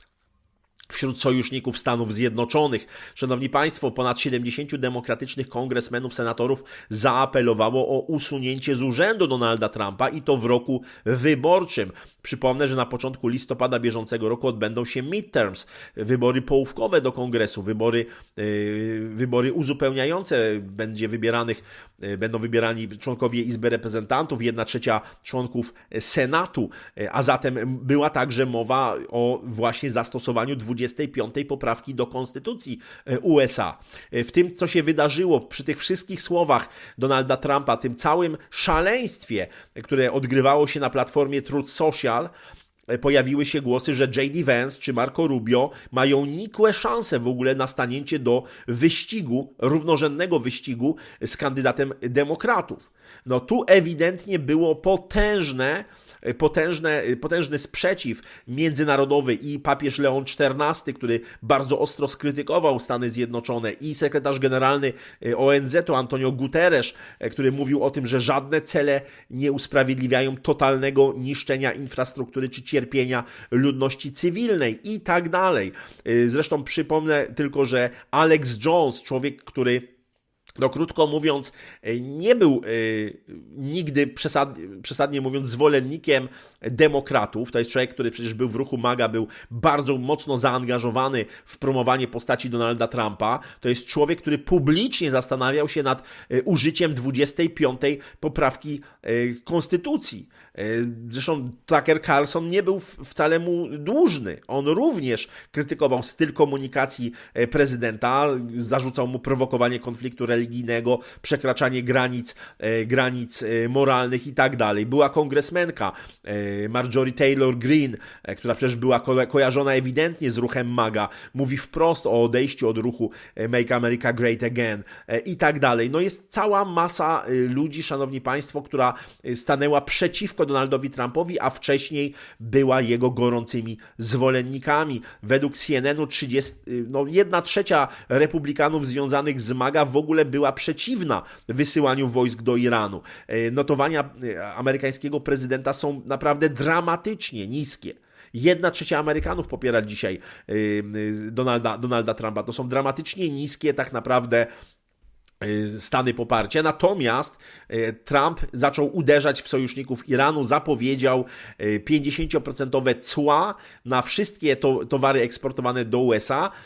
wśród sojuszników Stanów Zjednoczonych. Szanowni Państwo, ponad siedemdziesięciu demokratycznych kongresmenów, senatorów zaapelowało o usunięcie z urzędu Donalda Trumpa i to w roku wyborczym. Przypomnę, że na początku listopada bieżącego roku odbędą się midterms, wybory połówkowe do kongresu, wybory, yy, wybory uzupełniające, będzie wybieranych, yy, będą wybierani członkowie Izby Reprezentantów, jedna trzecia członków Senatu, yy, a zatem była także mowa o właśnie zastosowaniu dwudziestej piątej poprawki do Konstytucji U S A. W tym, co się wydarzyło, przy tych wszystkich słowach Donalda Trumpa, tym całym szaleństwie, które odgrywało się na platformie Truth Social, pojawiły się głosy, że J D Vance czy Marco Rubio mają nikłe szanse w ogóle na stanięcie do wyścigu, równorzędnego wyścigu z kandydatem demokratów. No tu ewidentnie było potężne Potężne, potężny sprzeciw międzynarodowy i papież Leon czternasty, który bardzo ostro skrytykował Stany Zjednoczone, i sekretarz generalny O N Z u Antonio Guterres, który mówił o tym, że żadne cele nie usprawiedliwiają totalnego niszczenia infrastruktury czy cierpienia ludności cywilnej i tak dalej. Zresztą przypomnę tylko, że Alex Jones, człowiek, który no krótko mówiąc, nie był y, nigdy przesad, przesadnie mówiąc zwolennikiem demokratów. To jest człowiek, który przecież był w ruchu MAGA, był bardzo mocno zaangażowany w promowanie postaci Donalda Trumpa. To jest człowiek, który publicznie zastanawiał się nad y, użyciem dwudziestej piątej poprawki y, Konstytucji. Y, zresztą Tucker Carlson nie był wcale mu dłużny. On również krytykował styl komunikacji prezydenta, zarzucał mu prowokowanie konfliktu religijnego, przekraczanie granic, e, granic e, moralnych i tak dalej. Była kongresmenka e, Marjorie Taylor Greene, e, która przecież była ko- kojarzona ewidentnie z ruchem MAGA, mówi wprost o odejściu od ruchu Make America Great Again e, i tak dalej. No jest cała masa e, ludzi, szanowni państwo, która stanęła przeciwko Donaldowi Trumpowi, a wcześniej była jego gorącymi zwolennikami. Według C N N u trzydzieści, no jedna trzecia republikanów związanych z MAGA w ogóle była przeciwna wysyłaniu wojsk do Iranu. Notowania amerykańskiego prezydenta są naprawdę dramatycznie niskie. Jedna trzecia Amerykanów popiera dzisiaj Donalda, Donalda Trumpa. To są dramatycznie niskie tak naprawdę stany poparcia. Natomiast Trump zaczął uderzać w sojuszników Iranu, zapowiedział pięćdziesięcioprocentowe cła na wszystkie to, towary eksportowane do U S A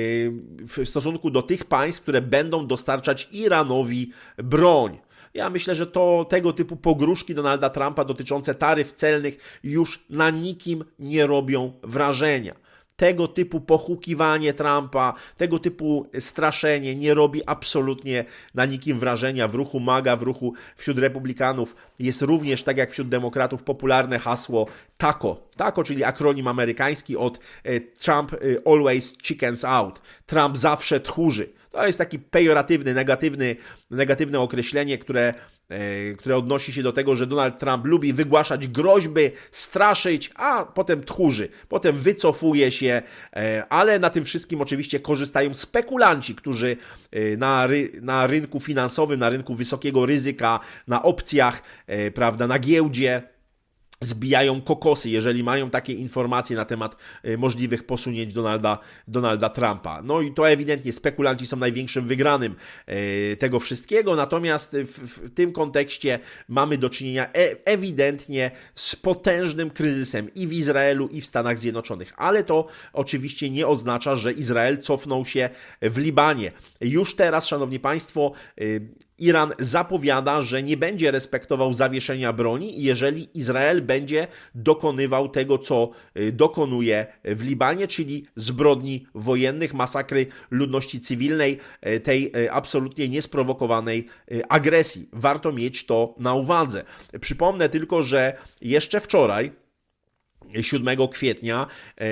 w stosunku do tych państw, które będą dostarczać Iranowi broń. Ja myślę, że to tego typu pogróżki Donalda Trumpa dotyczące taryf celnych już na nikim nie robią wrażenia. Tego typu pohukiwanie Trumpa, tego typu straszenie nie robi absolutnie na nikim wrażenia. W ruchu MAGA, w ruchu wśród republikanów jest również, tak jak wśród demokratów, popularne hasło TACO. TACO, czyli akronim amerykański od Trump always chickens out. Trump zawsze tchórzy. To jest taki pejoratywny, negatywny, negatywne określenie, które, e, które odnosi się do tego, że Donald Trump lubi wygłaszać groźby, straszyć, a potem tchórzy, potem wycofuje się, e, ale na tym wszystkim oczywiście korzystają spekulanci, którzy e, na, ry, na rynku finansowym, na rynku wysokiego ryzyka, na opcjach, e, prawda, na giełdzie, zbijają kokosy, jeżeli mają takie informacje na temat możliwych posunięć Donalda, Donalda Trumpa. No i to ewidentnie spekulanci są największym wygranym tego wszystkiego, natomiast w, w tym kontekście mamy do czynienia e- ewidentnie z potężnym kryzysem i w Izraelu, i w Stanach Zjednoczonych, ale to oczywiście nie oznacza, że Izrael cofnął się w Libanie. Już teraz, szanowni państwo, Iran zapowiada, że nie będzie respektował zawieszenia broni, jeżeli Izrael będzie dokonywał tego, co dokonuje w Libanie, czyli zbrodni wojennych, masakry ludności cywilnej, tej absolutnie niesprowokowanej agresji. Warto mieć to na uwadze. Przypomnę tylko, że jeszcze wczoraj, siódmego kwietnia,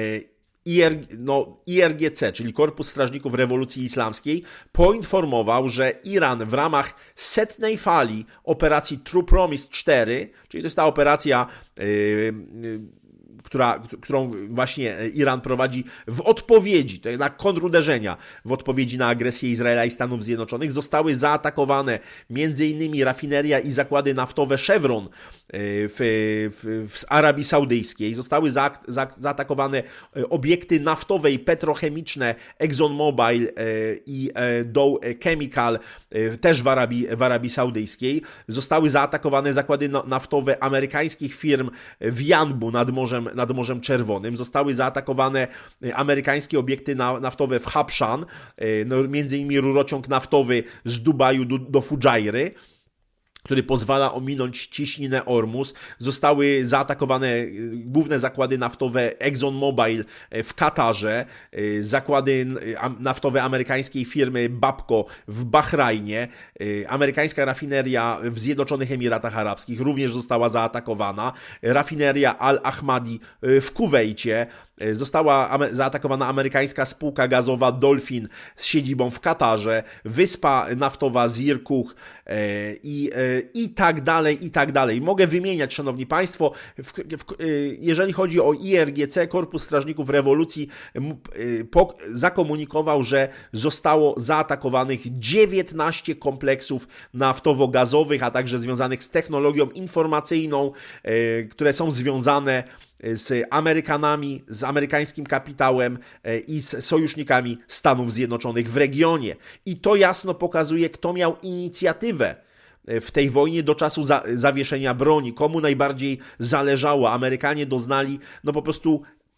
I R, no, I R G C, czyli Korpus Strażników Rewolucji Islamskiej, poinformował, że Iran w ramach setnej fali operacji True Promise cztery, czyli to jest ta operacja, yy, yy, która, którą właśnie Iran prowadzi w odpowiedzi, to jednak kontruderzenia, w odpowiedzi na agresję Izraela i Stanów Zjednoczonych, zostały zaatakowane między innymi rafineria i zakłady naftowe Chevron w, w, w Arabii Saudyjskiej, zostały za, za, zaatakowane obiekty naftowe i petrochemiczne ExxonMobil i Dow Chemical też w Arabii, w Arabii Saudyjskiej, zostały zaatakowane zakłady naftowe amerykańskich firm w Janbu nad Morzem nad Morzem Czerwonym. Zostały zaatakowane amerykańskie obiekty naftowe w Habshan, no, między innymi rurociąg naftowy z Dubaju do, do Fudżajry, który pozwala ominąć ciśninę Ormus. Zostały zaatakowane główne zakłady naftowe ExxonMobil w Katarze, zakłady naftowe amerykańskiej firmy Babco w Bahrajnie, amerykańska rafineria w Zjednoczonych Emiratach Arabskich również została zaatakowana, rafineria Al-Ahmadi w Kuwejcie, została zaatakowana amerykańska spółka gazowa Dolphin z siedzibą w Katarze, wyspa naftowa Zirkuch i, i tak dalej, i tak dalej. Mogę wymieniać, szanowni państwo, w, w, jeżeli chodzi o I R G C, Korpus Strażników Rewolucji po, zakomunikował, że zostało zaatakowanych dziewiętnaście kompleksów naftowo-gazowych, a także związanych z technologią informacyjną, które są związane z Amerykanami, z amerykańskim kapitałem i z sojusznikami Stanów Zjednoczonych w regionie. I to jasno pokazuje, kto miał inicjatywę w tej wojnie do czasu za, zawieszenia broni, komu najbardziej zależało. Amerykanie doznali no po prostu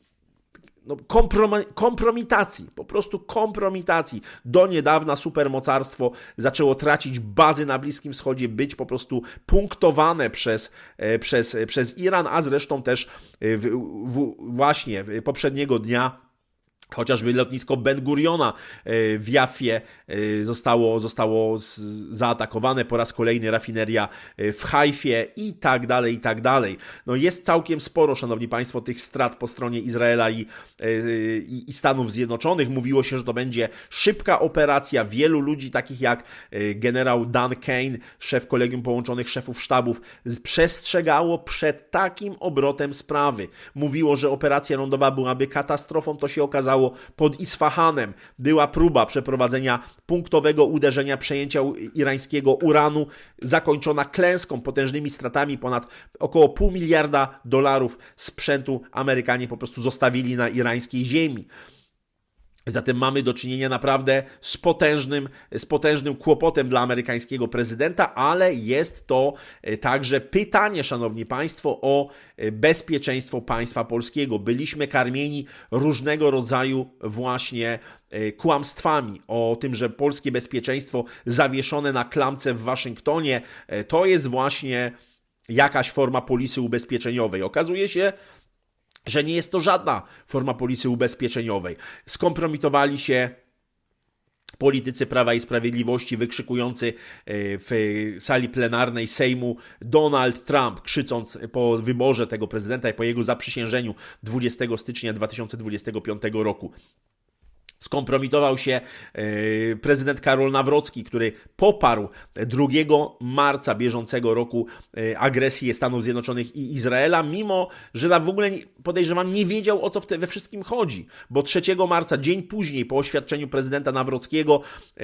No, komprom- kompromitacji, po prostu kompromitacji. Do niedawna supermocarstwo zaczęło tracić bazy na Bliskim Wschodzie, być po prostu punktowane przez, przez, przez Iran, a zresztą też w, w, właśnie poprzedniego dnia chociażby lotnisko Ben Guriona w Jaffie zostało, zostało zaatakowane, po raz kolejny rafineria w Hajfie i tak dalej, i tak dalej. No jest całkiem sporo, szanowni państwo, tych strat po stronie Izraela i, i, i Stanów Zjednoczonych. Mówiło się, że to będzie szybka operacja. Wielu ludzi, takich jak generał Dan Kane, szef Kolegium Połączonych Szefów Sztabów, przestrzegało przed takim obrotem sprawy. Mówiło, że operacja lądowa byłaby katastrofą, to się okazało pod Isfahanem. Była próba przeprowadzenia punktowego uderzenia, przejęcia irańskiego uranu, zakończona klęską, potężnymi stratami, ponad około pół miliarda dolarów sprzętu Amerykanie po prostu zostawili na irańskiej ziemi. Zatem mamy do czynienia naprawdę z potężnym, z potężnym kłopotem dla amerykańskiego prezydenta, ale jest to także pytanie, szanowni państwo, o bezpieczeństwo państwa polskiego. Byliśmy karmieni różnego rodzaju właśnie kłamstwami o tym, że polskie bezpieczeństwo zawieszone na klamce w Waszyngtonie to jest właśnie jakaś forma polisy ubezpieczeniowej. Okazuje się, że nie jest to żadna forma polisy ubezpieczeniowej. Skompromitowali się politycy Prawa i Sprawiedliwości wykrzykujący w sali plenarnej Sejmu Donald Trump, krzycząc po wyborze tego prezydenta i po jego zaprzysiężeniu dwudziestego stycznia dwa tysiące dwudziestego piątego roku. Skompromitował się prezydent Karol Nawrocki, który poparł drugiego marca bieżącego roku agresję Stanów Zjednoczonych i Izraela, mimo że w ogóle, podejrzewam, nie wiedział, o co we wszystkim chodzi, bo trzeciego marca, dzień później, po oświadczeniu prezydenta Nawrockiego,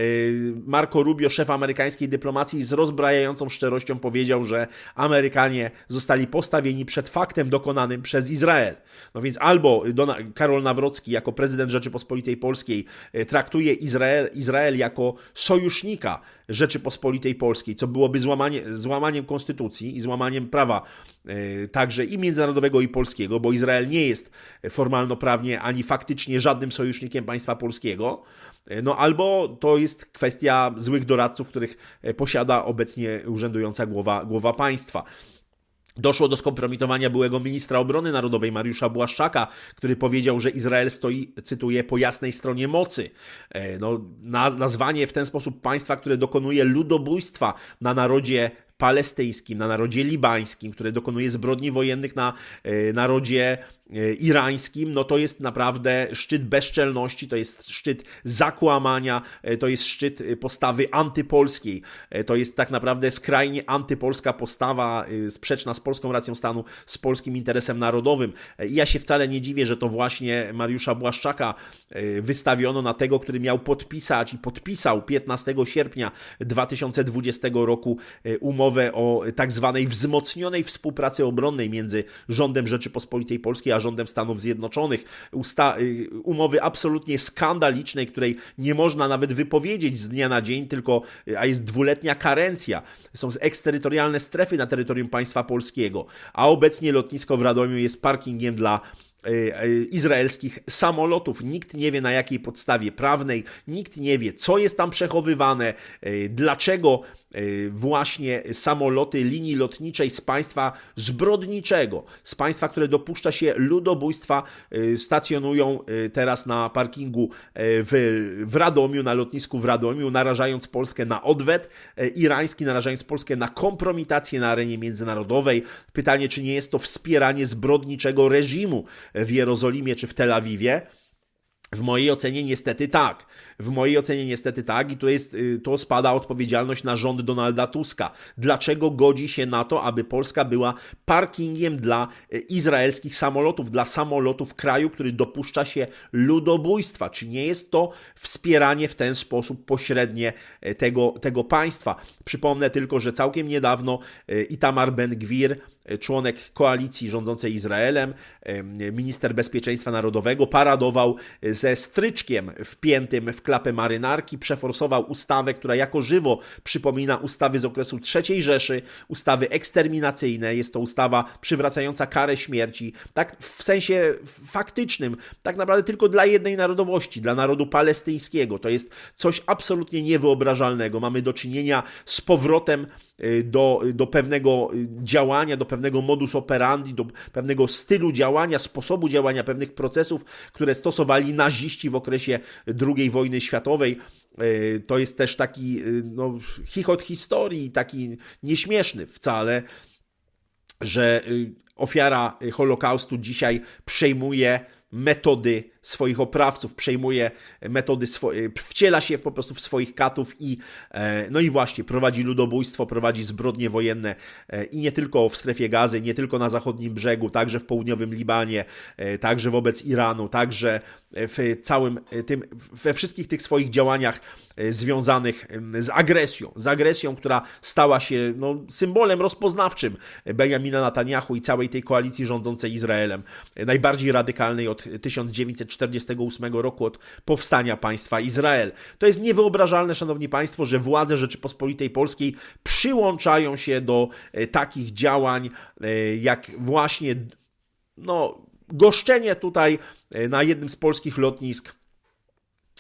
Marco Rubio, szef amerykańskiej dyplomacji, z rozbrajającą szczerością powiedział, że Amerykanie zostali postawieni przed faktem dokonanym przez Izrael. No więc albo Karol Nawrocki jako prezydent Rzeczypospolitej Polskiej traktuje Izrael, Izrael jako sojusznika Rzeczypospolitej Polskiej, co byłoby złamanie, złamaniem konstytucji i złamaniem prawa e, także i międzynarodowego, i polskiego, bo Izrael nie jest formalnoprawnie ani faktycznie żadnym sojusznikiem państwa polskiego. No albo to jest kwestia złych doradców, których posiada obecnie urzędująca głowa, głowa państwa. Doszło do skompromitowania byłego ministra obrony narodowej Mariusza Błaszczaka, który powiedział, że Izrael stoi, cytuję, po jasnej stronie mocy. No, nazwanie w ten sposób państwa, które dokonuje ludobójstwa na narodzie palestyńskim, na narodzie libańskim, które dokonuje zbrodni wojennych na narodzie irańskim, no to jest naprawdę szczyt bezczelności, to jest szczyt zakłamania, to jest szczyt postawy antypolskiej, to jest tak naprawdę skrajnie antypolska postawa, sprzeczna z polską racją stanu, z polskim interesem narodowym. I ja się wcale nie dziwię, że to właśnie Mariusza Błaszczaka wystawiono na tego, który miał podpisać i podpisał piętnastego sierpnia dwa tysiące dwudziestego roku umowę o tak zwanej wzmocnionej współpracy obronnej między rządem Rzeczypospolitej Polskiej a rządem Stanów Zjednoczonych. Usta- umowy absolutnie skandalicznej, której nie można nawet wypowiedzieć z dnia na dzień, tylko, a jest dwuletnia karencja. Są eksterytorialne strefy na terytorium państwa polskiego, a obecnie lotnisko w Radomiu jest parkingiem dla izraelskich samolotów. Nikt nie wie, na jakiej podstawie prawnej, nikt nie wie, co jest tam przechowywane, dlaczego właśnie samoloty linii lotniczej z państwa zbrodniczego, z państwa, które dopuszcza się ludobójstwa, stacjonują teraz na parkingu w, w Radomiu, na lotnisku w Radomiu, narażając Polskę na odwet irański, narażając Polskę na kompromitację na arenie międzynarodowej. Pytanie, czy nie jest to wspieranie zbrodniczego reżimu w Jerozolimie czy w Tel Awiwie? W mojej ocenie niestety tak. W mojej ocenie niestety tak i to jest, to spada odpowiedzialność na rząd Donalda Tuska. Dlaczego godzi się na to, aby Polska była parkingiem dla izraelskich samolotów, dla samolotów kraju, który dopuszcza się ludobójstwa? Czy nie jest to wspieranie w ten sposób pośrednie tego, tego państwa? Przypomnę tylko, że całkiem niedawno Itamar Ben-Gwir, członek koalicji rządzącej Izraelem, minister bezpieczeństwa narodowego, paradował ze stryczkiem wpiętym w klapę marynarki, przeforsował ustawę, która jako żywo przypomina ustawy z okresu trzeciej Rzeszy, ustawy eksterminacyjne. Jest to ustawa przywracająca karę śmierci, tak w sensie faktycznym, tak naprawdę tylko dla jednej narodowości, dla narodu palestyńskiego. To jest coś absolutnie niewyobrażalnego. Mamy do czynienia z powrotem do, do pewnego działania, do pewnego modus operandi, do pewnego stylu działania, sposobu działania, pewnych procesów, które stosowali naziści w okresie drugiej wojny światowej. To jest też taki no, chichot historii, taki nieśmieszny wcale, że ofiara Holokaustu dzisiaj przejmuje metody swoich oprawców, przejmuje metody, swoje, wciela się po prostu w swoich katów i no i właśnie prowadzi ludobójstwo, prowadzi zbrodnie wojenne i nie tylko w strefie Gazy, nie tylko na zachodnim brzegu, także w południowym Libanie, także wobec Iranu, także w całym tym, we wszystkich tych swoich działaniach związanych z agresją, z agresją, która stała się no, symbolem rozpoznawczym Benjamina Netanjahu i całej tej koalicji rządzącej Izraelem, najbardziej radykalnej od tysiąc dziewięćset czterdziestego ósmego roku, od powstania państwa Izrael. To jest niewyobrażalne, szanowni państwo, że władze Rzeczypospolitej Polskiej przyłączają się do takich działań, jak właśnie no, goszczenie tutaj na jednym z polskich lotnisk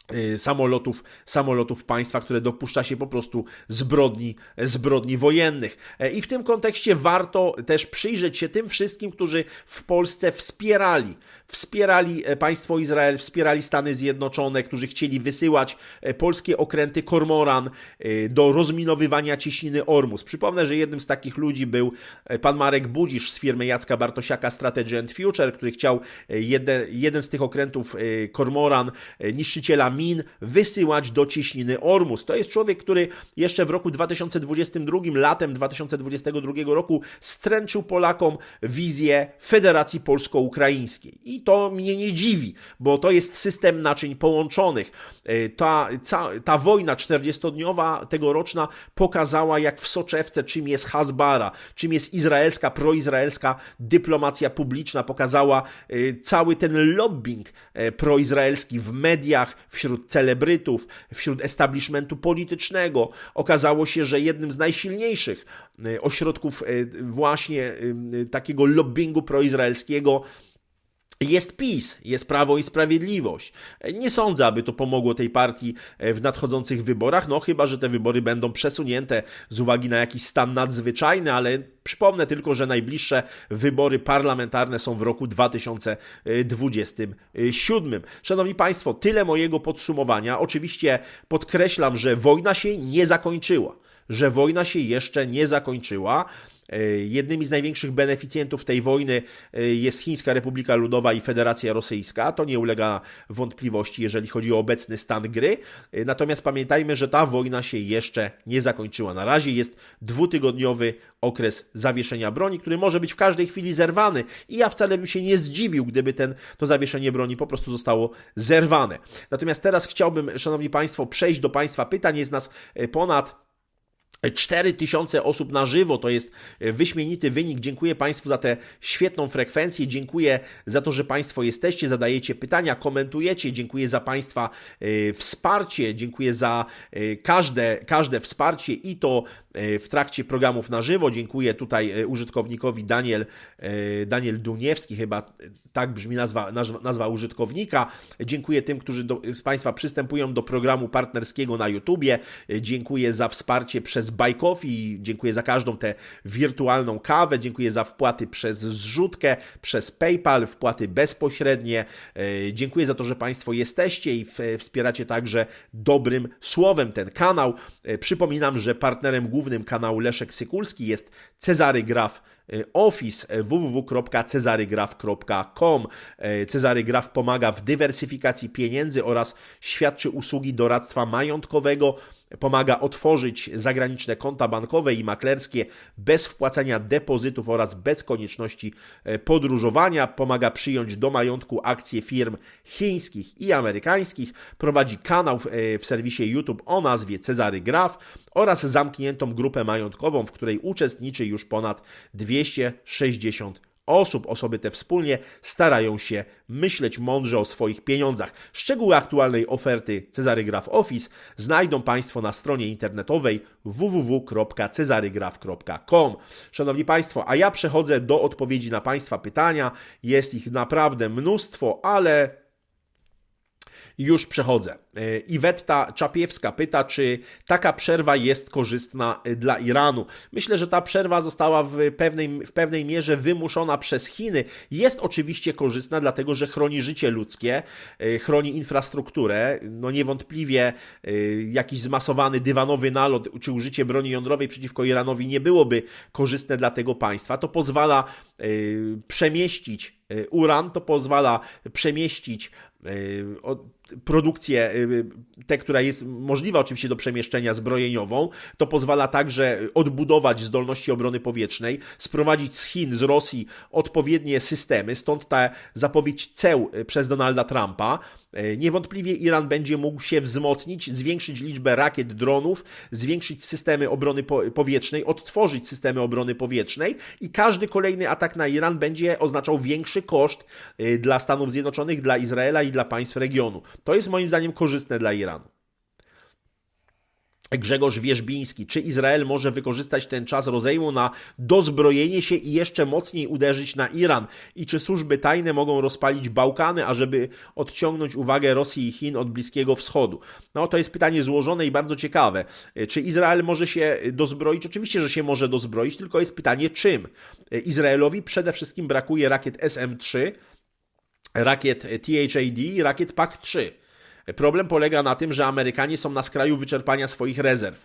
samolotów, samolotów państwa, które dopuszcza się po prostu zbrodni, zbrodni wojennych. I w tym kontekście warto też przyjrzeć się tym wszystkim, którzy w Polsce wspierali, wspierali państwo Izrael, wspierali Stany Zjednoczone, którzy chcieli wysyłać polskie okręty Kormoran do rozminowywania cieśniny Ormus. Przypomnę, że jednym z takich ludzi był pan Marek Budzisz z firmy Jacka Bartosiaka Strategy and Future, który chciał jeden, jeden z tych okrętów Kormoran, niszczyciela min, wysyłać do cieśniny Ormus. To jest człowiek, który jeszcze w roku dwa tysiące dwudziestym drugim, latem dwa tysiące dwudziestego drugiego roku stręczył Polakom wizję Federacji Polsko-Ukraińskiej. I to mnie nie dziwi, bo to jest system naczyń połączonych. Ta, ta, ta wojna czterdziestodniowa, tegoroczna, pokazała jak w soczewce, czym jest Hasbara, czym jest izraelska, proizraelska dyplomacja publiczna, pokazała cały ten lobbying proizraelski w mediach, wśród celebrytów, wśród establishmentu politycznego. Okazało się, że jednym z najsilniejszych ośrodków właśnie takiego lobbingu proizraelskiego jest PiS, jest Prawo i Sprawiedliwość. Nie sądzę, aby to pomogło tej partii w nadchodzących wyborach, no chyba że te wybory będą przesunięte z uwagi na jakiś stan nadzwyczajny, ale przypomnę tylko, że najbliższe wybory parlamentarne są w roku dwa tysiące dwudziestym siódmym. Szanowni Państwo, tyle mojego podsumowania. Oczywiście podkreślam, że wojna się nie zakończyła, że wojna się jeszcze nie zakończyła. Jednymi z największych beneficjentów tej wojny jest Chińska Republika Ludowa i Federacja Rosyjska. To nie ulega wątpliwości, jeżeli chodzi o obecny stan gry. Natomiast pamiętajmy, że ta wojna się jeszcze nie zakończyła. Na razie jest dwutygodniowy okres zawieszenia broni, który może być w każdej chwili zerwany. I ja wcale bym się nie zdziwił, gdyby ten, to zawieszenie broni po prostu zostało zerwane. Natomiast teraz chciałbym, Szanowni Państwo, przejść do Państwa pytań. Jest nas ponad cztery tysiące osób na żywo, to jest wyśmienity wynik. Dziękuję Państwu za tę świetną frekwencję, dziękuję za to, że Państwo jesteście, zadajecie pytania, komentujecie, dziękuję za Państwa wsparcie, dziękuję za każde, każde wsparcie i to w trakcie programów na żywo. Dziękuję tutaj użytkownikowi Daniel, Daniel Duniewski, chyba tak brzmi nazwa, nazwa, nazwa użytkownika. Dziękuję tym, którzy do, z Państwa przystępują do programu partnerskiego na YouTubie. Dziękuję za wsparcie przez Buy Coffee, dziękuję za każdą tę wirtualną kawę, dziękuję za wpłaty przez zrzutkę, przez PayPal, wpłaty bezpośrednie. Dziękuję za to, że Państwo jesteście i wspieracie także dobrym słowem ten kanał. Przypominam, że partnerem głównym kanału Leszek Sykulski jest Cezary Graf Office, w w w kropka cezarygraf kropka com. Cezary Graf pomaga w dywersyfikacji pieniędzy oraz świadczy usługi doradztwa majątkowego. Pomaga otworzyć zagraniczne konta bankowe i maklerskie bez wpłacania depozytów oraz bez konieczności podróżowania. Pomaga przyjąć do majątku akcje firm chińskich i amerykańskich. Prowadzi kanał w serwisie YouTube o nazwie Cezary Graf oraz zamkniętą grupę majątkową, w której uczestniczy już ponad dwieście sześćdziesiąt osób. Osoby te wspólnie starają się myśleć mądrze o swoich pieniądzach. Szczegóły aktualnej oferty Cezary Graf Office znajdą Państwo na stronie internetowej w w w kropka cezarygraf kropka com. Szanowni Państwo, a ja przechodzę do odpowiedzi na Państwa pytania. Jest ich naprawdę mnóstwo, ale już przechodzę. Iwetta Czapiewska pyta, czy taka przerwa jest korzystna dla Iranu. Myślę, że ta przerwa została w pewnej, w pewnej mierze wymuszona przez Chiny. Jest oczywiście korzystna, dlatego że chroni życie ludzkie, chroni infrastrukturę. No niewątpliwie jakiś zmasowany dywanowy nalot czy użycie broni jądrowej przeciwko Iranowi nie byłoby korzystne dla tego państwa. To pozwala przemieścić uran, to pozwala przemieścić produkcję, tę, która jest możliwa oczywiście do przemieszczenia zbrojeniową, to pozwala także odbudować zdolności obrony powietrznej, sprowadzić z Chin, z Rosji odpowiednie systemy, stąd ta zapowiedź ceł przez Donalda Trumpa. Niewątpliwie Iran będzie mógł się wzmocnić, zwiększyć liczbę rakiet, dronów, zwiększyć systemy obrony powietrznej, odtworzyć systemy obrony powietrznej i każdy kolejny atak na Iran będzie oznaczał większy koszt dla Stanów Zjednoczonych, dla Izraela i dla państw regionu. To jest moim zdaniem korzystne dla Iranu. Grzegorz Wierzbiński. Czy Izrael może wykorzystać ten czas rozejmu na dozbrojenie się i jeszcze mocniej uderzyć na Iran? I czy służby tajne mogą rozpalić Bałkany, ażeby odciągnąć uwagę Rosji i Chin od Bliskiego Wschodu? No to jest pytanie złożone i bardzo ciekawe. Czy Izrael może się dozbroić? Oczywiście, że się może dozbroić, tylko jest pytanie czym? Izraelowi przede wszystkim brakuje rakiet S M trzy, rakiet T H A D i rakiet P A C trzy. Problem polega na tym, że Amerykanie są na skraju wyczerpania swoich rezerw.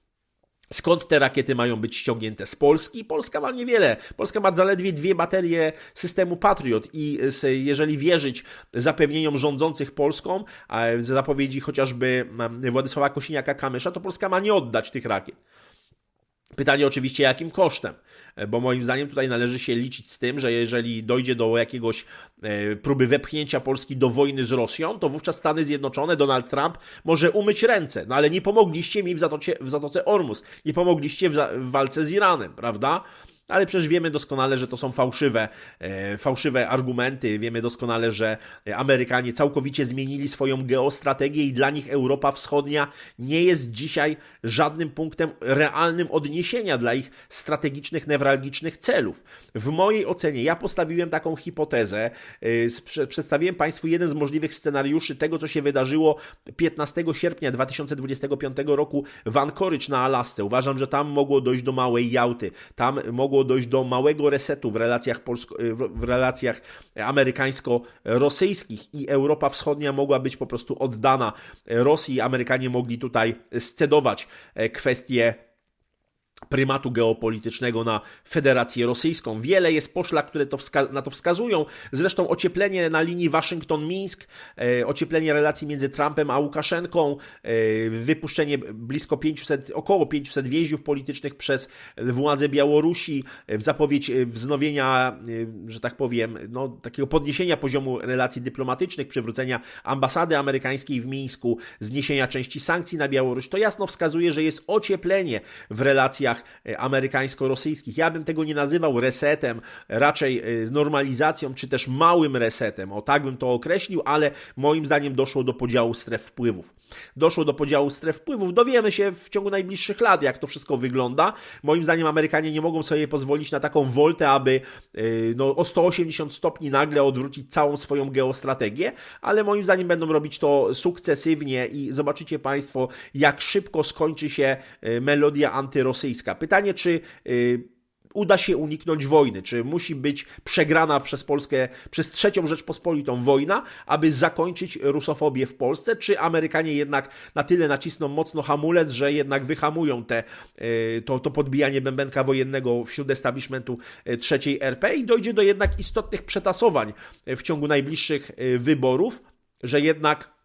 Skąd te rakiety mają być ściągnięte? Z Polski? Polska ma niewiele. Polska ma zaledwie dwie baterie systemu Patriot i jeżeli wierzyć zapewnieniom rządzących Polską, zapowiedzi chociażby Władysława Kosiniaka-Kamysza, to Polska ma nie oddać tych rakiet. Pytanie oczywiście jakim kosztem, bo moim zdaniem tutaj należy się liczyć z tym, że jeżeli dojdzie do jakiegoś próby wepchnięcia Polski do wojny z Rosją, to wówczas Stany Zjednoczone, Donald Trump może umyć ręce. No ale nie pomogliście mi w Zatoce, w Zatoce Ormus, nie pomogliście w, w walce z Iranem, prawda? Ale przecież wiemy doskonale, że to są fałszywe, e, fałszywe argumenty. Wiemy doskonale, że Amerykanie całkowicie zmienili swoją geostrategię i dla nich Europa Wschodnia nie jest dzisiaj żadnym punktem realnym odniesienia dla ich strategicznych, newralgicznych celów. W mojej ocenie ja postawiłem taką hipotezę, e, przedstawiłem Państwu jeden z możliwych scenariuszy tego, co się wydarzyło piętnastego sierpnia dwa tysiące dwudziestego piątego roku w Anchorage na Alasce. Uważam, że tam mogło dojść do małej Jałty. Tam mogło dojść do małego resetu w relacjach, polsko, w relacjach amerykańsko-rosyjskich i Europa Wschodnia mogła być po prostu oddana Rosji. Amerykanie mogli tutaj scedować kwestię prymatu geopolitycznego na Federację Rosyjską. Wiele jest poszlak, które to na to wskazują. Zresztą ocieplenie na linii Waszyngton-Mińsk, e, ocieplenie relacji między Trumpem a Łukaszenką, e, wypuszczenie blisko pięciuset, około pięciuset więźniów politycznych przez władze Białorusi, w zapowiedź wznowienia, e, że tak powiem, no, takiego podniesienia poziomu relacji dyplomatycznych, przywrócenia ambasady amerykańskiej w Mińsku, zniesienia części sankcji na Białoruś. To jasno wskazuje, że jest ocieplenie w relacjach amerykańsko-rosyjskich. Ja bym tego nie nazywał resetem, raczej normalizacją, czy też małym resetem. O tak bym to określił, ale moim zdaniem doszło do podziału stref wpływów. Doszło do podziału stref wpływów. Dowiemy się w ciągu najbliższych lat, jak to wszystko wygląda. Moim zdaniem Amerykanie nie mogą sobie pozwolić na taką woltę, aby no, o sto osiemdziesiąt stopni nagle odwrócić całą swoją geostrategię, ale moim zdaniem będą robić to sukcesywnie i zobaczycie Państwo, jak szybko skończy się melodia antyrosyjska. Pytanie, czy y, uda się uniknąć wojny, czy musi być przegrana przez Polskę, przez trzecią Rzeczpospolitą wojna, aby zakończyć rusofobię w Polsce, czy Amerykanie jednak na tyle nacisną mocno hamulec, że jednak wyhamują te, y, to, to podbijanie bębenka wojennego wśród establishmentu trzeciej R P i dojdzie do jednak istotnych przetasowań w ciągu najbliższych y, wyborów, że jednak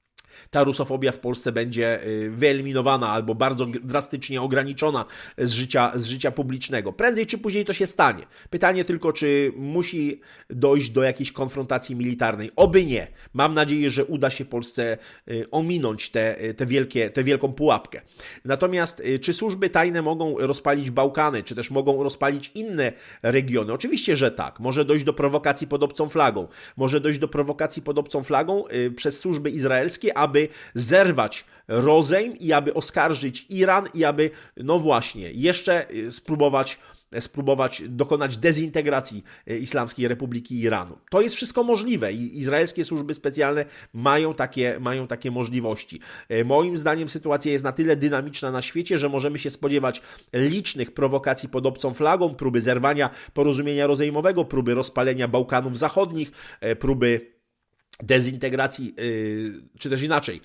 ta rusofobia w Polsce będzie wyeliminowana albo bardzo drastycznie ograniczona z życia, z życia publicznego. Prędzej czy później to się stanie. Pytanie tylko, czy musi dojść do jakiejś konfrontacji militarnej. Oby nie. Mam nadzieję, że uda się Polsce ominąć tę te, te wielkie, te wielką pułapkę. Natomiast czy służby tajne mogą rozpalić Bałkany, czy też mogą rozpalić inne regiony? Oczywiście, że tak. Może dojść do prowokacji pod obcą flagą. Może dojść do prowokacji pod obcą flagą przez służby izraelskie, aby zerwać rozejm i aby oskarżyć Iran i aby, no właśnie, jeszcze spróbować, spróbować dokonać dezintegracji Islamskiej Republiki Iranu. To jest wszystko możliwe i izraelskie służby specjalne mają takie, mają takie możliwości. Moim zdaniem sytuacja jest na tyle dynamiczna na świecie, że możemy się spodziewać licznych prowokacji pod obcą flagą, próby zerwania porozumienia rozejmowego, próby rozpalenia Bałkanów Zachodnich, próby dezintegracji, czy też inaczej,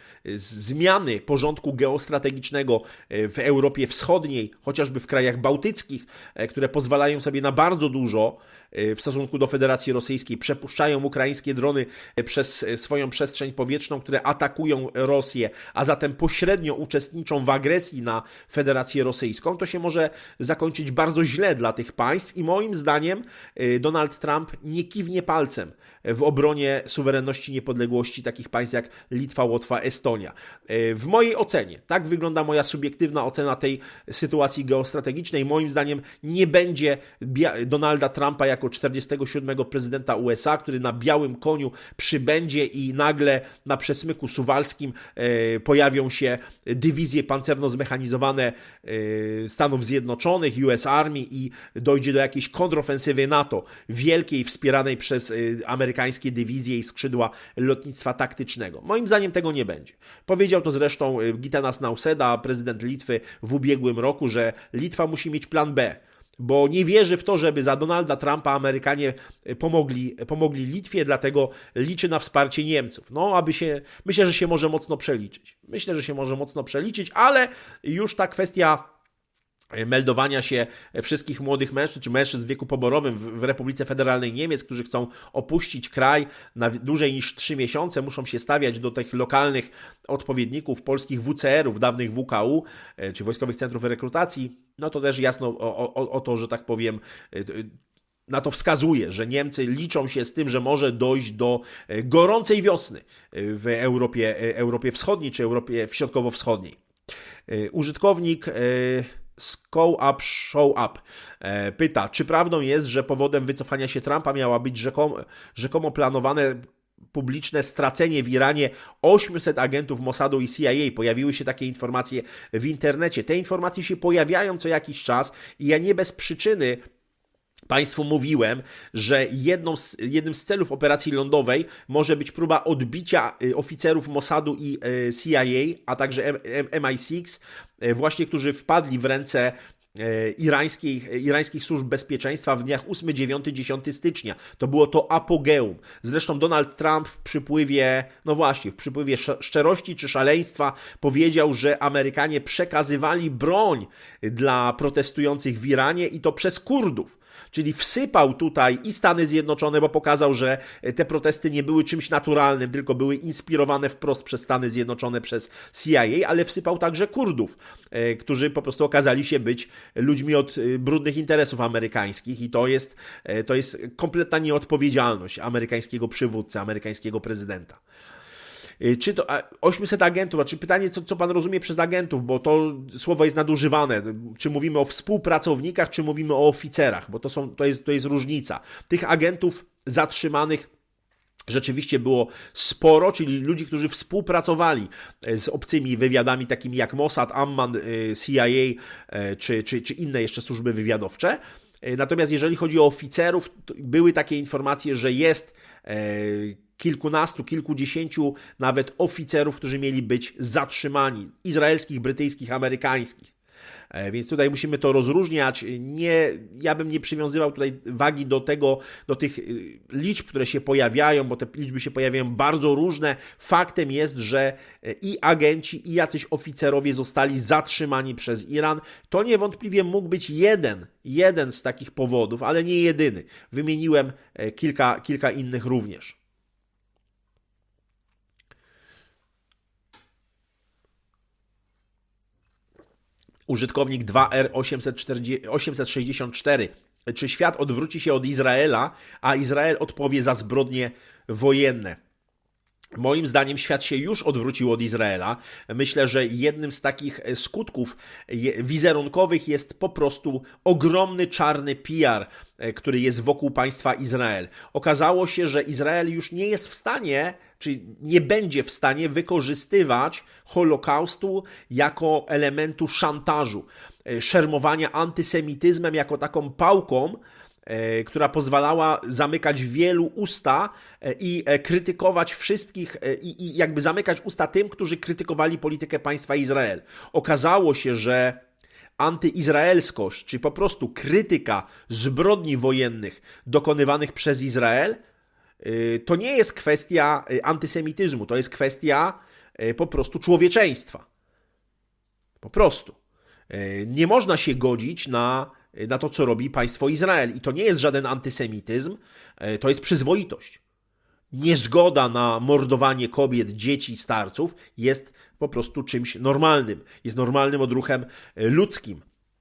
zmiany porządku geostrategicznego w Europie Wschodniej, chociażby w krajach bałtyckich, które pozwalają sobie na bardzo dużo w stosunku do Federacji Rosyjskiej, przepuszczają ukraińskie drony przez swoją przestrzeń powietrzną, które atakują Rosję, a zatem pośrednio uczestniczą w agresji na Federację Rosyjską, to się może zakończyć bardzo źle dla tych państw i moim zdaniem Donald Trump nie kiwnie palcem w obronie suwerenności suwerenności, niepodległości takich państw jak Litwa, Łotwa, Estonia. W mojej ocenie, tak wygląda moja subiektywna ocena tej sytuacji geostrategicznej, moim zdaniem nie będzie Donalda Trumpa jako czterdziestego siódmego prezydenta U S A, który na białym koniu przybędzie i nagle na przesmyku suwalskim pojawią się dywizje pancerno-zmechanizowane Stanów Zjednoczonych, U S Army i dojdzie do jakiejś kontrofensywy NATO, wielkiej, wspieranej przez amerykańskie dywizje i skrzydła lotnictwa taktycznego. Moim zdaniem tego nie będzie. Powiedział to zresztą Gitanas Nauseda, prezydent Litwy, w ubiegłym roku, że Litwa musi mieć plan B, bo nie wierzy w to, żeby za Donalda Trumpa Amerykanie pomogli, pomogli Litwie, dlatego liczy na wsparcie Niemców. No, aby się, myślę, że się może mocno przeliczyć. Myślę, że się może mocno przeliczyć, ale już ta kwestia meldowania się wszystkich młodych mężczyzn, czy mężczyzn w wieku poborowym w Republice Federalnej Niemiec, którzy chcą opuścić kraj na dłużej niż trzy miesiące, muszą się stawiać do tych lokalnych odpowiedników polskich W C R-ów, dawnych W K U, czy Wojskowych Centrów Rekrutacji, no to też jasno o, o, o to, że tak powiem, na to wskazuje, że Niemcy liczą się z tym, że może dojść do gorącej wiosny w Europie, Europie Wschodniej, czy Europie Środkowo-Wschodniej. Użytkownik Show Up, Show Up pyta, czy prawdą jest, że powodem wycofania się Trumpa miała być rzekomo, rzekomo planowane publiczne stracenie w Iranie ośmiuset agentów Mossadu i C I A. Pojawiły się takie informacje w internecie. Te informacje się pojawiają co jakiś czas i ja nie bez przyczyny Państwu mówiłem, że jedną z, jednym z celów operacji lądowej może być próba odbicia oficerów Mossadu i C I A, a także M I sześć, właśnie którzy wpadli w ręce irańskich, irańskich służb bezpieczeństwa w dniach ósmego, dziewiątego, dziesiątego stycznia. To było to apogeum. Zresztą Donald Trump w przypływie, no właśnie, w przypływie szczerości czy szaleństwa powiedział, że Amerykanie przekazywali broń dla protestujących w Iranie i to przez Kurdów. Czyli wsypał tutaj i Stany Zjednoczone, bo pokazał, że te protesty nie były czymś naturalnym, tylko były inspirowane wprost przez Stany Zjednoczone, przez C I A, ale wsypał także Kurdów, którzy po prostu okazali się być ludźmi od brudnych interesów amerykańskich i to jest, to jest kompletna nieodpowiedzialność amerykańskiego przywódcy, amerykańskiego prezydenta. Czy to ośmiuset agentów, a czy pytanie, co, co pan rozumie przez agentów, bo to słowo jest nadużywane. Czy mówimy o współpracownikach, czy mówimy o oficerach, bo to, są, to, jest, to jest różnica. Tych agentów zatrzymanych rzeczywiście było sporo, czyli ludzi, którzy współpracowali z obcymi wywiadami takimi jak Mossad, Amman, C I A czy, czy, czy inne jeszcze służby wywiadowcze. Natomiast jeżeli chodzi o oficerów, były takie informacje, że jest kilkunastu, kilkudziesięciu nawet oficerów, którzy mieli być zatrzymani, izraelskich, brytyjskich, amerykańskich. Więc tutaj musimy to rozróżniać. Nie, ja bym nie przywiązywał tutaj wagi do tego, do tych liczb, które się pojawiają, bo te liczby się pojawiają bardzo różne. Faktem jest, że i agenci, i jacyś oficerowie zostali zatrzymani przez Iran. To niewątpliwie mógł być jeden, jeden z takich powodów, ale nie jedyny. Wymieniłem kilka, kilka innych również. Użytkownik dwa R osiemset sześćdziesiąt cztery. Czy świat odwróci się od Izraela, a Izrael odpowie za zbrodnie wojenne? Moim zdaniem świat się już odwrócił od Izraela. Myślę, że jednym z takich skutków wizerunkowych jest po prostu ogromny czarny P R, który jest wokół państwa Izrael. Okazało się, że Izrael już nie jest w stanie, czy nie będzie w stanie wykorzystywać Holokaustu jako elementu szantażu, szermowania antysemityzmem jako taką pałką, która pozwalała zamykać wielu usta i krytykować wszystkich i, i jakby zamykać usta tym, którzy krytykowali politykę państwa Izrael. Okazało się, że antyizraelskość, czy po prostu krytyka zbrodni wojennych dokonywanych przez Izrael, to nie jest kwestia antysemityzmu, to jest kwestia po prostu człowieczeństwa. Po prostu. Nie można się godzić na na to, co robi państwo Izrael. I to nie jest żaden antysemityzm, to jest przyzwoitość. Niezgoda na mordowanie kobiet, dzieci, starców jest po prostu czymś normalnym. Jest normalnym odruchem ludzkim.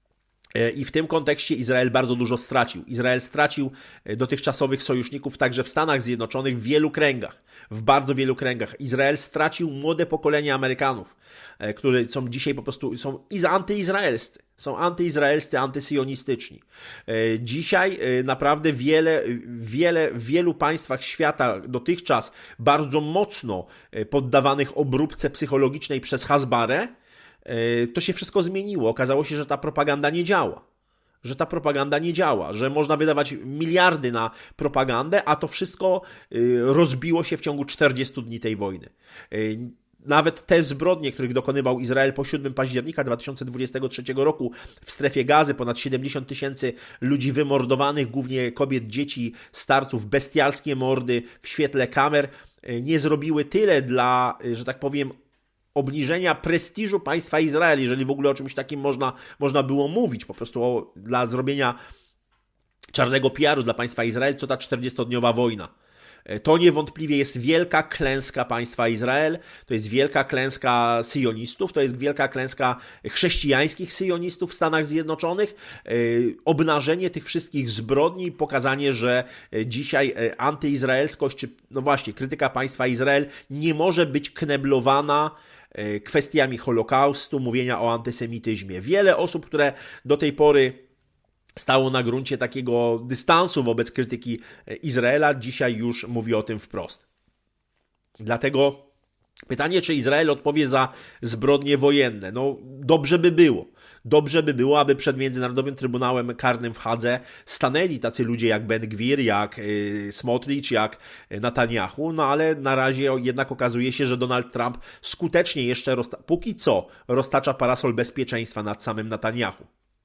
I w tym kontekście Izrael bardzo dużo stracił. Izrael stracił dotychczasowych sojuszników także w Stanach Zjednoczonych w wielu kręgach, w bardzo wielu kręgach. Izrael stracił młode pokolenie Amerykanów, które są dzisiaj po prostu są antyizraelscy, są antyizraelscy, antysyjonistyczni. Dzisiaj naprawdę wiele, wiele, w wielu państwach świata dotychczas bardzo mocno poddawanych obróbce psychologicznej przez Hasbarę, to się wszystko zmieniło. Okazało się, że ta propaganda nie działa. Że ta propaganda nie działa, że można wydawać miliardy na propagandę, a to wszystko rozbiło się w ciągu czterdziestu dni tej wojny. Nawet te zbrodnie, których dokonywał Izrael po siódmego października dwa tysiące dwudziestego trzeciego roku w strefie Gazy, ponad siedemdziesiąt tysięcy ludzi wymordowanych, głównie kobiet, dzieci, starców, bestialskie mordy w świetle kamer, nie zrobiły tyle dla, że tak powiem, obniżenia prestiżu państwa Izrael, jeżeli w ogóle o czymś takim można, można było mówić, po prostu o, dla zrobienia czarnego P R u dla państwa Izrael, co ta czterdziestodniowa wojna. To niewątpliwie jest wielka klęska państwa Izrael, to jest wielka klęska syjonistów, to jest wielka klęska chrześcijańskich syjonistów w Stanach Zjednoczonych, obnażenie tych wszystkich zbrodni, pokazanie, że dzisiaj antyizraelskość, czy no właśnie krytyka państwa Izrael nie może być kneblowana kwestiami Holokaustu, mówienia o antysemityzmie. Wiele osób, które do tej pory stało na gruncie takiego dystansu wobec krytyki Izraela, dzisiaj już mówi o tym wprost. Dlatego pytanie, czy Izrael odpowie za zbrodnie wojenne? No dobrze by było. Dobrze by było, aby przed Międzynarodowym Trybunałem Karnym w Hadze stanęli tacy ludzie jak Ben Gwir, jak Smotrich, jak Netanyahu, no ale na razie jednak okazuje się, że Donald Trump skutecznie jeszcze, rozta- póki co, roztacza parasol bezpieczeństwa nad samym Netanyahu.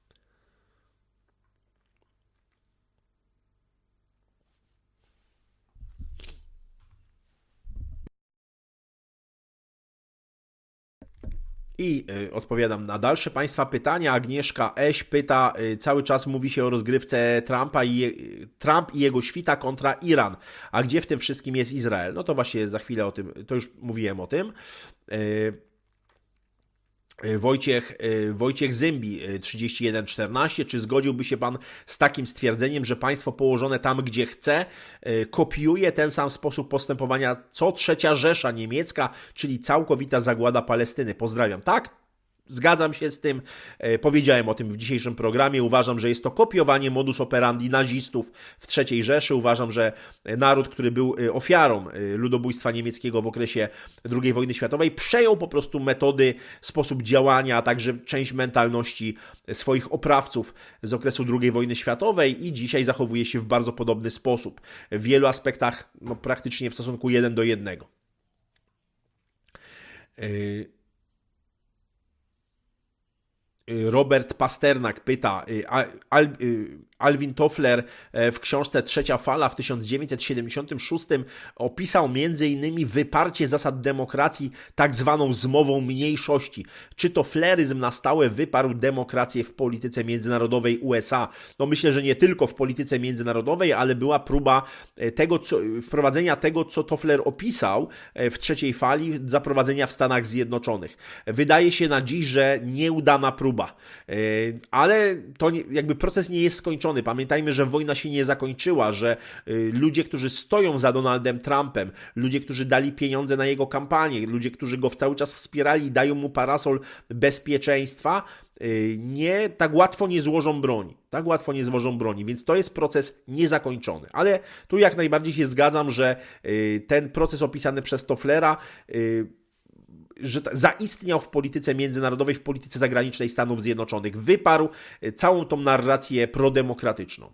I y, odpowiadam na dalsze Państwa pytania. Agnieszka Eś pyta, y, cały czas mówi się o rozgrywce Trumpa i, y, Trump i jego świta kontra Iran. A gdzie w tym wszystkim jest Izrael? No to właśnie za chwilę o tym, to już mówiłem o tym. Y, Wojciech, Wojciech Zymbi, trzydzieści jeden czternaście. Czy zgodziłby się Pan z takim stwierdzeniem, że państwo położone tam, gdzie chce, kopiuje ten sam sposób postępowania co trzecia Rzesza Niemiecka, czyli całkowita zagłada Palestyny? Pozdrawiam. Tak? Zgadzam się z tym, powiedziałem o tym w dzisiejszym programie, uważam, że jest to kopiowanie modus operandi nazistów w trzeciej Rzeszy, uważam, że naród, który był ofiarą ludobójstwa niemieckiego w okresie drugiej wojny światowej, przejął po prostu metody, sposób działania, a także część mentalności swoich oprawców z okresu drugiej wojny światowej i dzisiaj zachowuje się w bardzo podobny sposób, w wielu aspektach no, praktycznie w stosunku jeden do jednego. Yy... Robert Pasternak pyta, Al, Alvin Toffler w książce Trzecia Fala w tysiąc dziewięćset siedemdziesiątym szóstym opisał między innymi wyparcie zasad demokracji tak zwaną zmową mniejszości. Czy Toffleryzm na stałe wyparł demokrację w polityce międzynarodowej U S A? No myślę, że nie tylko w polityce międzynarodowej, ale była próba tego, co, wprowadzenia tego, co Toffler opisał w Trzeciej Fali, zaprowadzenia w Stanach Zjednoczonych. Wydaje się na dziś, że nieudana próba. Ale to nie, jakby proces nie jest skończony. Pamiętajmy, że wojna się nie zakończyła, że ludzie, którzy stoją za Donaldem Trumpem, ludzie, którzy dali pieniądze na jego kampanię, ludzie, którzy go cały czas wspierali i dają mu parasol bezpieczeństwa, nie, tak łatwo nie złożą broni. Tak łatwo nie złożą broni, więc to jest proces niezakończony. Ale tu jak najbardziej się zgadzam, że ten proces opisany przez Tofflera że zaistniał w polityce międzynarodowej, w polityce zagranicznej Stanów Zjednoczonych. Wyparł całą tą narrację prodemokratyczną.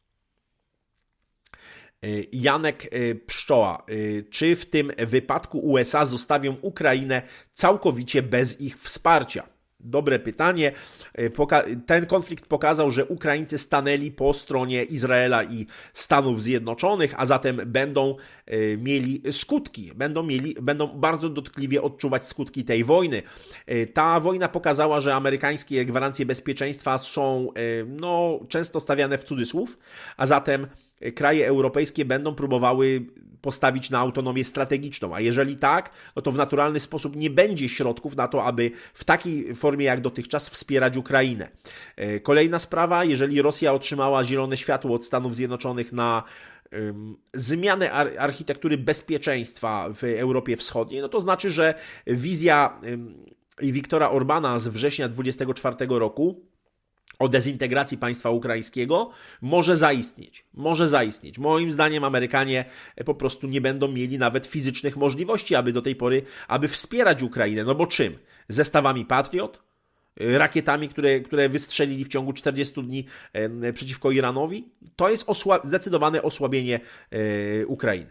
Janek Pszczoła. Czy w tym wypadku U S A zostawią Ukrainę całkowicie bez ich wsparcia? Dobre pytanie. Ten konflikt pokazał, że Ukraińcy stanęli po stronie Izraela i Stanów Zjednoczonych, a zatem będą mieli skutki, będą, mieli, będą bardzo dotkliwie odczuwać skutki tej wojny. Ta wojna pokazała, że amerykańskie gwarancje bezpieczeństwa są no, często stawiane w cudzysłów, a zatem kraje europejskie będą próbowały postawić na autonomię strategiczną, a jeżeli tak, no to w naturalny sposób nie będzie środków na to, aby w takiej formie jak dotychczas wspierać Ukrainę. Kolejna sprawa, jeżeli Rosja otrzymała zielone światło od Stanów Zjednoczonych na zmianę architektury bezpieczeństwa w Europie Wschodniej, no to znaczy, że wizja Viktora Orbana z września dwudziestego czwartego roku o dezintegracji państwa ukraińskiego może zaistnieć. Może zaistnieć. Moim zdaniem Amerykanie po prostu nie będą mieli nawet fizycznych możliwości, aby do tej pory, aby wspierać Ukrainę. No bo czym? Zestawami Patriot? Rakietami, które, które wystrzelili w ciągu czterdziestu dni e, przeciwko Iranowi? To jest osła- zdecydowane osłabienie e, Ukrainy.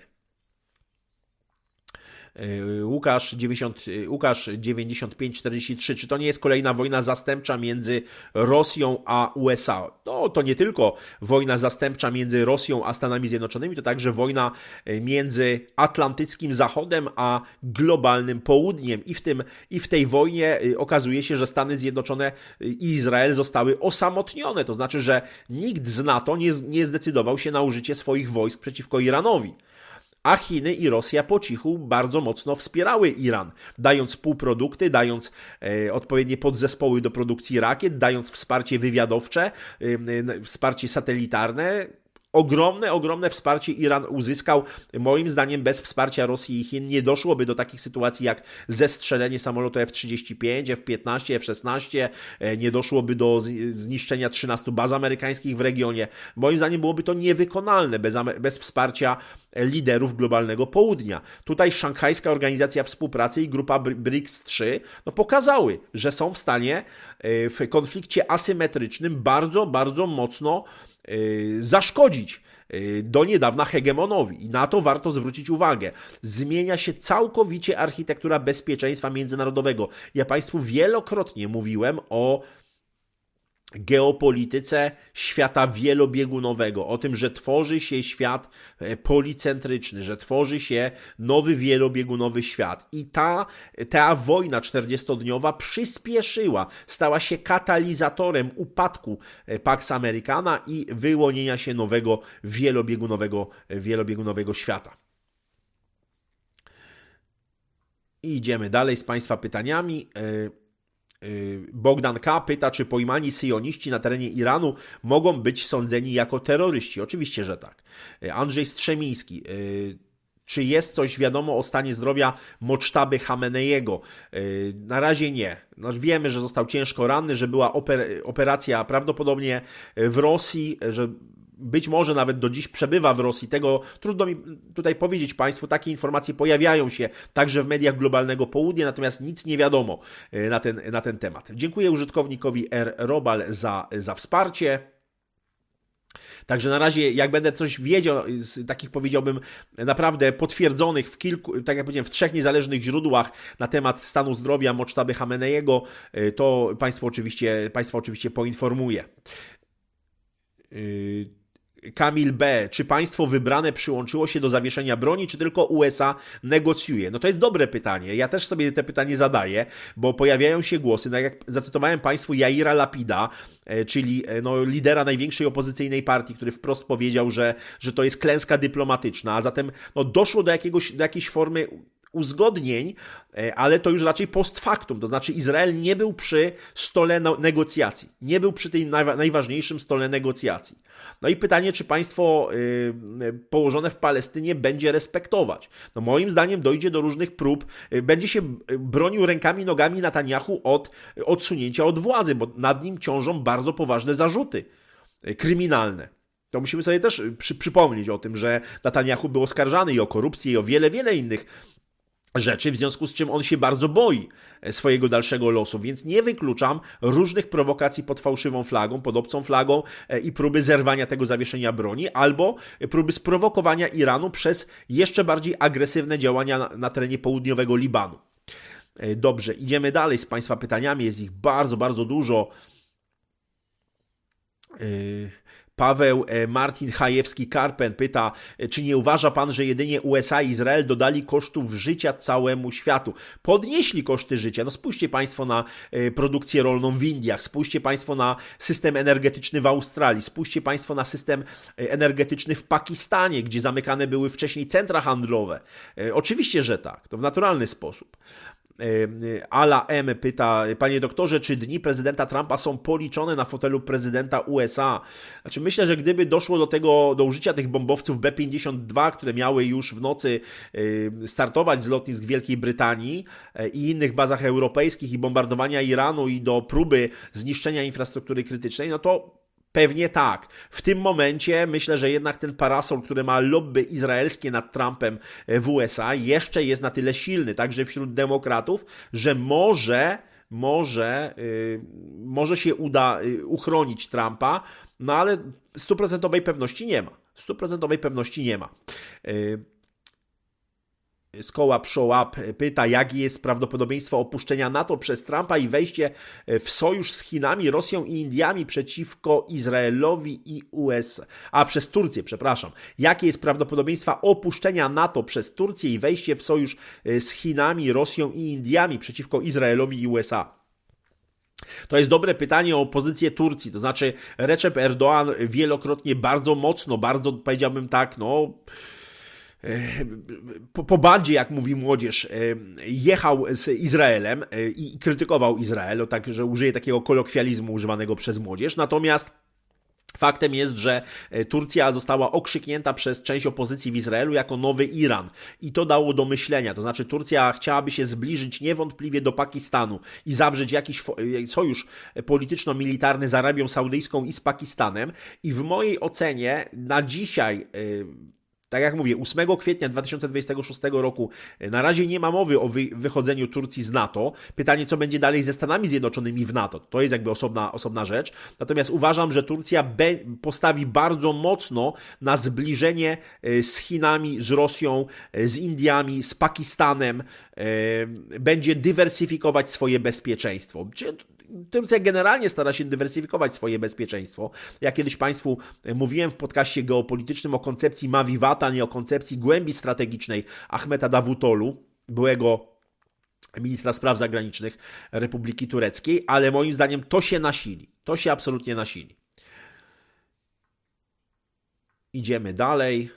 Łukasz, dziewięćdziesiąt, Łukasz dziewięćdziesiąt pięć czterdzieści trzy. Czy to nie jest kolejna wojna zastępcza między Rosją a U S A? No, to nie tylko wojna zastępcza między Rosją a Stanami Zjednoczonymi, to także wojna między atlantyckim Zachodem a globalnym Południem. I w tym, i w tej wojnie okazuje się, że Stany Zjednoczone i Izrael zostały osamotnione. To znaczy, że nikt z NATO nie, nie zdecydował się na użycie swoich wojsk przeciwko Iranowi. A Chiny i Rosja po cichu bardzo mocno wspierały Iran, dając półprodukty, dając e, odpowiednie podzespoły do produkcji rakiet, dając wsparcie wywiadowcze, e, wsparcie satelitarne. Ogromne, ogromne wsparcie Iran uzyskał. Moim zdaniem bez wsparcia Rosji i Chin nie doszłoby do takich sytuacji jak zestrzelenie samolotu F trzydzieści pięć, F piętnaście, F szesnaście, nie doszłoby do zniszczenia trzynastu baz amerykańskich w regionie. Moim zdaniem byłoby to niewykonalne bez, bez wsparcia liderów globalnego południa. Tutaj Szanghajska Organizacja Współpracy i grupa B R I C S trzy no, pokazały, że są w stanie w konflikcie asymetrycznym bardzo, bardzo mocno zaszkodzić do niedawna hegemonowi i na to warto zwrócić uwagę. Zmienia się całkowicie architektura bezpieczeństwa międzynarodowego. Ja Państwu wielokrotnie mówiłem o geopolityce świata wielobiegunowego, o tym, że tworzy się świat policentryczny, że tworzy się nowy wielobiegunowy świat. I ta, ta wojna czterdziestodniowa przyspieszyła, stała się katalizatorem upadku Pax Americana i wyłonienia się nowego wielobiegunowego, wielobiegunowego świata. I idziemy dalej z Państwa pytaniami. Bogdan K. pyta, czy pojmani syjoniści na terenie Iranu mogą być sądzeni jako terroryści. Oczywiście, że tak. Andrzej Strzemiński. Czy jest coś wiadomo o stanie zdrowia Mocztaby Chameneiego? Na razie nie. No, wiemy, że został ciężko ranny, że była oper- operacja prawdopodobnie w Rosji, że być może nawet do dziś przebywa w Rosji. Tego trudno mi tutaj powiedzieć Państwu. Takie informacje pojawiają się także w mediach globalnego południa, natomiast nic nie wiadomo na ten, na ten temat. Dziękuję użytkownikowi R. Robal za, za wsparcie. Także na razie, jak będę coś wiedział, z takich powiedziałbym naprawdę potwierdzonych w kilku, tak jak powiedziałem, w trzech niezależnych źródłach na temat stanu zdrowia Mocztaby Chameneiego, to Państwo oczywiście, Państwa oczywiście poinformuję. Yy... Kamil B. Czy państwo wybrane przyłączyło się do zawieszenia broni, czy tylko U S A negocjuje? No to jest dobre pytanie. Ja też sobie te pytanie zadaję, bo pojawiają się głosy, tak jak zacytowałem Państwu Jaira Lapida, czyli no, lidera największej opozycyjnej partii, który wprost powiedział, że, że to jest klęska dyplomatyczna, a zatem no, doszło do, jakiegoś, do jakiejś formy uzgodnień, ale to już raczej post factum, to znaczy Izrael nie był przy stole negocjacji, nie był przy tej najważniejszym stole negocjacji. No i pytanie, czy państwo położone w Palestynie będzie respektować. No moim zdaniem dojdzie do różnych prób, będzie się bronił rękami, nogami Netanyahu od odsunięcia od władzy, bo nad nim ciążą bardzo poważne zarzuty kryminalne. To musimy sobie też przy, przypomnieć o tym, że Netanyahu był oskarżany i o korupcję, i o wiele, wiele innych rzeczy, w związku z czym on się bardzo boi swojego dalszego losu, więc nie wykluczam różnych prowokacji pod fałszywą flagą, pod obcą flagą i próby zerwania tego zawieszenia broni, albo próby sprowokowania Iranu przez jeszcze bardziej agresywne działania na, na terenie południowego Libanu. Dobrze, idziemy dalej z Państwa pytaniami, jest ich bardzo, bardzo dużo. Paweł Martin Chajewski-Karpen pyta, czy nie uważa pan, że jedynie U S A i Izrael dodali kosztów życia całemu światu? Podnieśli koszty życia. No spójrzcie państwo na produkcję rolną w Indiach, spójrzcie państwo na system energetyczny w Australii, spójrzcie państwo na system energetyczny w Pakistanie, gdzie zamykane były wcześniej centra handlowe. Oczywiście, że tak. To w naturalny sposób. Ala M. pyta, panie doktorze, czy dni prezydenta Trumpa są policzone na fotelu prezydenta U S A? Znaczy myślę, że gdyby doszło do tego, do użycia tych bombowców B pięćdziesiąt dwa, które miały już w nocy startować z lotnisk Wielkiej Brytanii i innych bazach europejskich i bombardowania Iranu i do próby zniszczenia infrastruktury krytycznej, no to pewnie tak. W tym momencie myślę, że jednak ten parasol, który ma lobby izraelskie nad Trumpem w U S A, jeszcze jest na tyle silny, także wśród demokratów, że może, może, yy, może się uda uchronić Trumpa, no ale stuprocentowej pewności nie ma. Stuprocentowej pewności nie ma. Yy, z koła Pshołap pyta, jakie jest prawdopodobieństwo opuszczenia NATO przez Trumpa i wejście w sojusz z Chinami, Rosją i Indiami przeciwko Izraelowi i U S A, a przez Turcję, przepraszam. Jakie jest prawdopodobieństwo opuszczenia NATO przez Turcję i wejście w sojusz z Chinami, Rosją i Indiami przeciwko Izraelowi i U S A? To jest dobre pytanie o pozycję Turcji, to znaczy Recep Erdoğan wielokrotnie bardzo mocno, bardzo powiedziałbym tak, no... Po, po bandzie, jak mówi młodzież, jechał z Izraelem i krytykował Izrael, tak, że użyję takiego kolokwializmu używanego przez młodzież, natomiast faktem jest, że Turcja została okrzyknięta przez część opozycji w Izraelu jako nowy Iran i to dało do myślenia, to znaczy Turcja chciałaby się zbliżyć niewątpliwie do Pakistanu i zawrzeć jakiś sojusz polityczno-militarny z Arabią Saudyjską i z Pakistanem i w mojej ocenie na dzisiaj... Tak jak mówię, ósmego kwietnia dwa tysiące dwudziestego szóstego roku na razie nie ma mowy o wy, wychodzeniu Turcji z NATO. Pytanie, co będzie dalej ze Stanami Zjednoczonymi w NATO. To jest jakby osobna, osobna rzecz. Natomiast uważam, że Turcja be, postawi bardzo mocno na zbliżenie z Chinami, z Rosją, z Indiami, z Pakistanem. Będzie dywersyfikować swoje bezpieczeństwo. Turcja generalnie stara się dywersyfikować swoje bezpieczeństwo. Ja kiedyś Państwu mówiłem w podcaście geopolitycznym o koncepcji Mavi Vatan i o koncepcji głębi strategicznej Ahmeta Davutoglu, byłego ministra spraw zagranicznych Republiki Tureckiej, ale moim zdaniem to się nasili. To się absolutnie nasili. Idziemy dalej.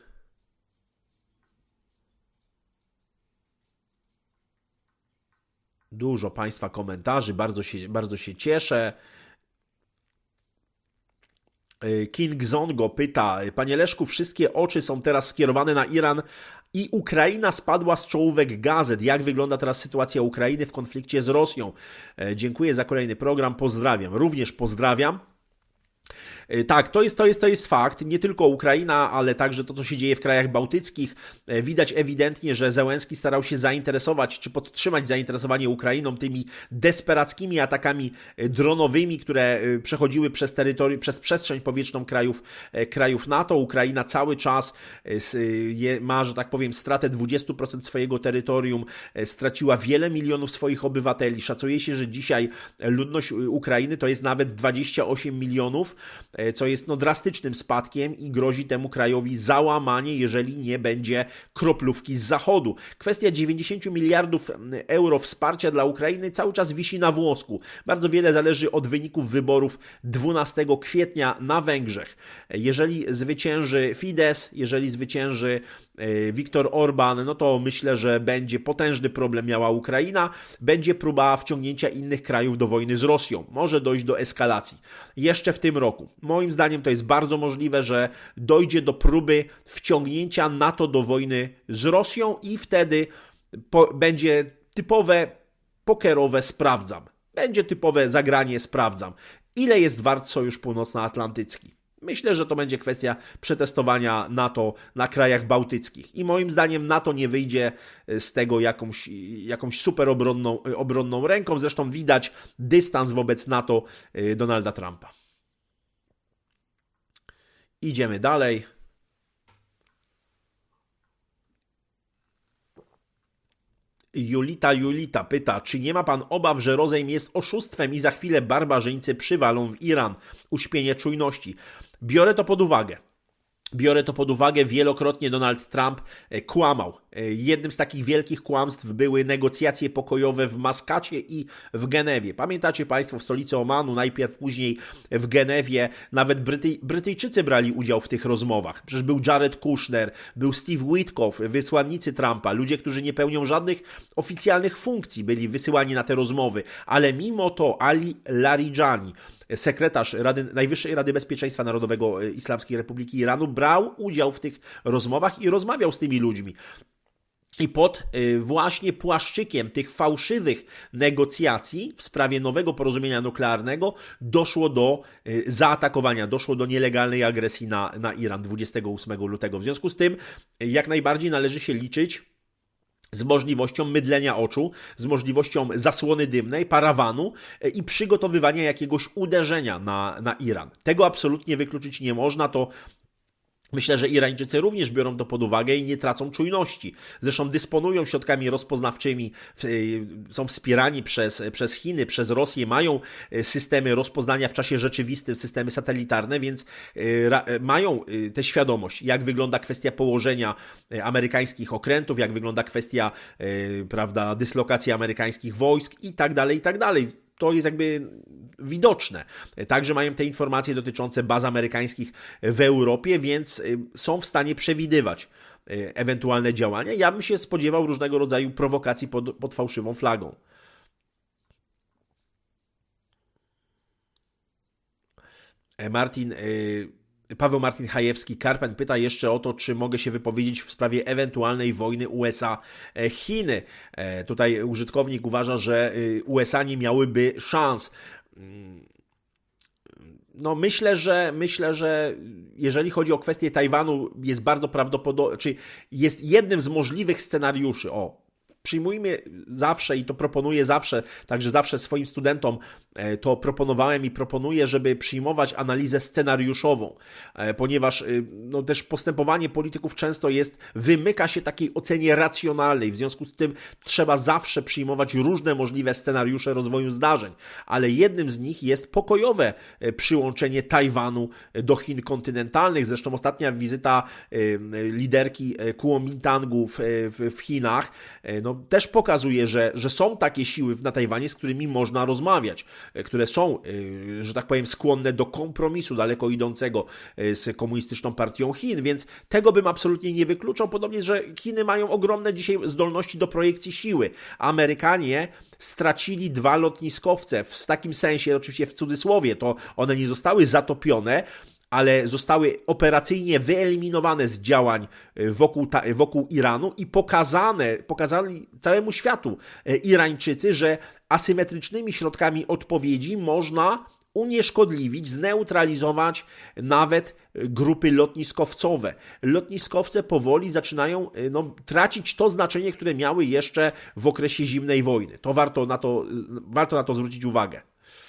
Dużo Państwa komentarzy, bardzo się, bardzo się cieszę. King Zongo pyta, panie Leszku, wszystkie oczy są teraz skierowane na Iran i Ukraina spadła z czołówek gazet. Jak wygląda teraz sytuacja Ukrainy w konflikcie z Rosją? Dziękuję za kolejny program, pozdrawiam. Również pozdrawiam. Tak, to jest, to, jest, to jest fakt. Nie tylko Ukraina, ale także to, co się dzieje w krajach bałtyckich. Widać ewidentnie, że Zełenski starał się zainteresować, czy podtrzymać zainteresowanie Ukrainą tymi desperackimi atakami dronowymi, które przechodziły przez terytorium, przez przestrzeń powietrzną krajów, krajów NATO. Ukraina cały czas ma, że tak powiem, stratę dwadzieścia procent swojego terytorium, straciła wiele milionów swoich obywateli. Szacuje się, że dzisiaj ludność Ukrainy to jest nawet dwadzieścia osiem milionów, co jest no drastycznym spadkiem i grozi temu krajowi załamanie, jeżeli nie będzie kroplówki z zachodu. Kwestia dziewięćdziesiąt miliardów euro wsparcia dla Ukrainy cały czas wisi na włosku. Bardzo wiele zależy od wyników wyborów dwunastego kwietnia na Węgrzech. Jeżeli zwycięży Fidesz, jeżeli zwycięży Viktor Orban, no to myślę, że będzie potężny problem miała Ukraina, będzie próba wciągnięcia innych krajów do wojny z Rosją. Może dojść do eskalacji. Jeszcze w tym roku. Moim zdaniem to jest bardzo możliwe, że dojdzie do próby wciągnięcia NATO do wojny z Rosją i wtedy po, będzie typowe pokerowe sprawdzam. Będzie typowe zagranie sprawdzam. Ile jest wart Sojusz Północnoatlantycki? Myślę, że to będzie kwestia przetestowania NATO na krajach bałtyckich. I moim zdaniem NATO nie wyjdzie z tego jakąś, jakąś super obronną, obronną ręką. Zresztą widać dystans wobec NATO Donalda Trumpa. Idziemy dalej. Julita Julita pyta, czy nie ma pan obaw, że rozejm jest oszustwem i za chwilę barbarzyńcy przywalą w Iran? Uśpienie czujności. Biorę to pod uwagę. Biorę to pod uwagę, wielokrotnie Donald Trump kłamał. Jednym z takich wielkich kłamstw były negocjacje pokojowe w Maskacie i w Genewie. Pamiętacie Państwo, w stolicy Omanu, najpierw później w Genewie, nawet Bryty... Brytyjczycy brali udział w tych rozmowach. Przecież był Jared Kushner, był Steve Witkoff, wysłannicy Trumpa, ludzie, którzy nie pełnią żadnych oficjalnych funkcji, byli wysyłani na te rozmowy. Ale mimo to Ali Larijani, sekretarz Rady, Najwyższej Rady Bezpieczeństwa Narodowego Islamskiej Republiki Iranu, brał udział w tych rozmowach i rozmawiał z tymi ludźmi. I pod właśnie płaszczykiem tych fałszywych negocjacji w sprawie nowego porozumienia nuklearnego doszło do zaatakowania, doszło do nielegalnej agresji na, na Iran dwudziestego ósmego lutego. W związku z tym jak najbardziej należy się liczyć z możliwością mydlenia oczu, z możliwością zasłony dymnej, parawanu i przygotowywania jakiegoś uderzenia na, na Iran. Tego absolutnie wykluczyć nie można, to myślę, że Irańczycy również biorą to pod uwagę i nie tracą czujności. Zresztą dysponują środkami rozpoznawczymi, są wspierani przez, przez Chiny, przez Rosję, mają systemy rozpoznania w czasie rzeczywistym, systemy satelitarne, więc mają tę świadomość, jak wygląda kwestia położenia amerykańskich okrętów, jak wygląda kwestia, prawda, dyslokacji amerykańskich wojsk i tak dalej, i tak dalej. To jest jakby widoczne. Także mają te informacje dotyczące baz amerykańskich w Europie, więc są w stanie przewidywać ewentualne działania. Ja bym się spodziewał różnego rodzaju prowokacji pod, pod fałszywą flagą. Martin... Paweł Martin Hajewski-Karpen pyta jeszcze o to, czy mogę się wypowiedzieć w sprawie ewentualnej wojny U S A-Chiny. Tutaj użytkownik uważa, że U S A nie miałyby szans. No myślę, że myślę, że jeżeli chodzi o kwestię Tajwanu, jest bardzo prawdopodobne, czy jest jednym z możliwych scenariuszy, o, przyjmujmy zawsze i to proponuję zawsze, także zawsze swoim studentom to proponowałem i proponuję, żeby przyjmować analizę scenariuszową, ponieważ no, też postępowanie polityków często jest, wymyka się takiej ocenie racjonalnej, w związku z tym trzeba zawsze przyjmować różne możliwe scenariusze rozwoju zdarzeń, ale jednym z nich jest pokojowe przyłączenie Tajwanu do Chin kontynentalnych. Zresztą ostatnia wizyta liderki Kuomintangu w, w Chinach no, też pokazuje, że, że są takie siły na Tajwanie, z którymi można rozmawiać, które są, że tak powiem, skłonne do kompromisu daleko idącego z komunistyczną partią Chin, więc tego bym absolutnie nie wykluczał. Podobnie, że Chiny mają ogromne dzisiaj zdolności do projekcji siły. Amerykanie stracili dwa lotniskowce, w takim sensie, oczywiście w cudzysłowie, to one nie zostały zatopione, ale zostały operacyjnie wyeliminowane z działań wokół, ta, wokół Iranu i pokazane, pokazali całemu światu Irańczycy, że asymetrycznymi środkami odpowiedzi można unieszkodliwić, zneutralizować nawet grupy lotniskowcowe. Lotniskowce powoli zaczynają no, tracić to znaczenie, które miały jeszcze w okresie zimnej wojny. To warto na to, warto na to zwrócić uwagę.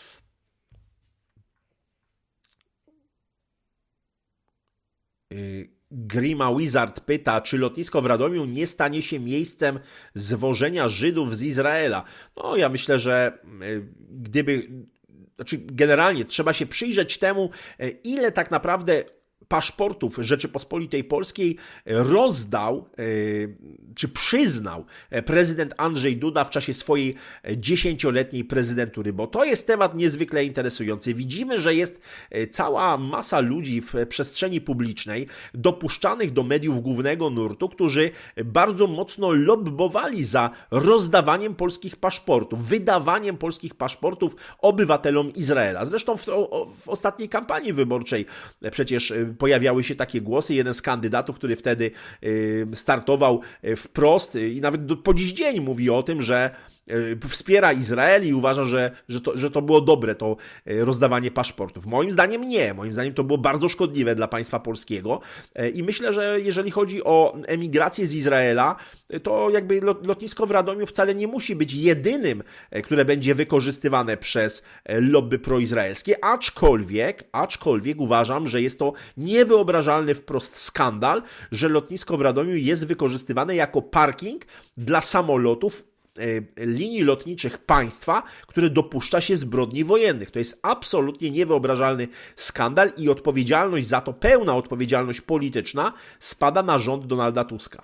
Grima Wizard pyta, czy lotnisko w Radomiu nie stanie się miejscem zwożenia Żydów z Izraela. No ja myślę, że gdyby, znaczy generalnie trzeba się przyjrzeć temu, ile tak naprawdę paszportów Rzeczypospolitej Polskiej rozdał, czy przyznał prezydent Andrzej Duda w czasie swojej dziesięcioletniej prezydentury, bo to jest temat niezwykle interesujący. Widzimy, że jest cała masa ludzi w przestrzeni publicznej dopuszczanych do mediów głównego nurtu, którzy bardzo mocno lobbowali za rozdawaniem polskich paszportów, wydawaniem polskich paszportów obywatelom Izraela. Zresztą w, w ostatniej kampanii wyborczej przecież pojawiały się takie głosy. Jeden z kandydatów, który wtedy startował wprost i nawet do, po dziś dzień mówi o tym, że wspiera Izrael i uważa, że, że, to, że to było dobre, to rozdawanie paszportów. Moim zdaniem nie. Moim zdaniem to było bardzo szkodliwe dla państwa polskiego i myślę, że jeżeli chodzi o emigrację z Izraela, to jakby lotnisko w Radomiu wcale nie musi być jedynym, które będzie wykorzystywane przez lobby proizraelskie, aczkolwiek, aczkolwiek uważam, że jest to niewyobrażalny wprost skandal, że lotnisko w Radomiu jest wykorzystywane jako parking dla samolotów linii lotniczych państwa, które dopuszcza się zbrodni wojennych. To jest absolutnie niewyobrażalny skandal i odpowiedzialność za to, pełna odpowiedzialność polityczna spada na rząd Donalda Tuska.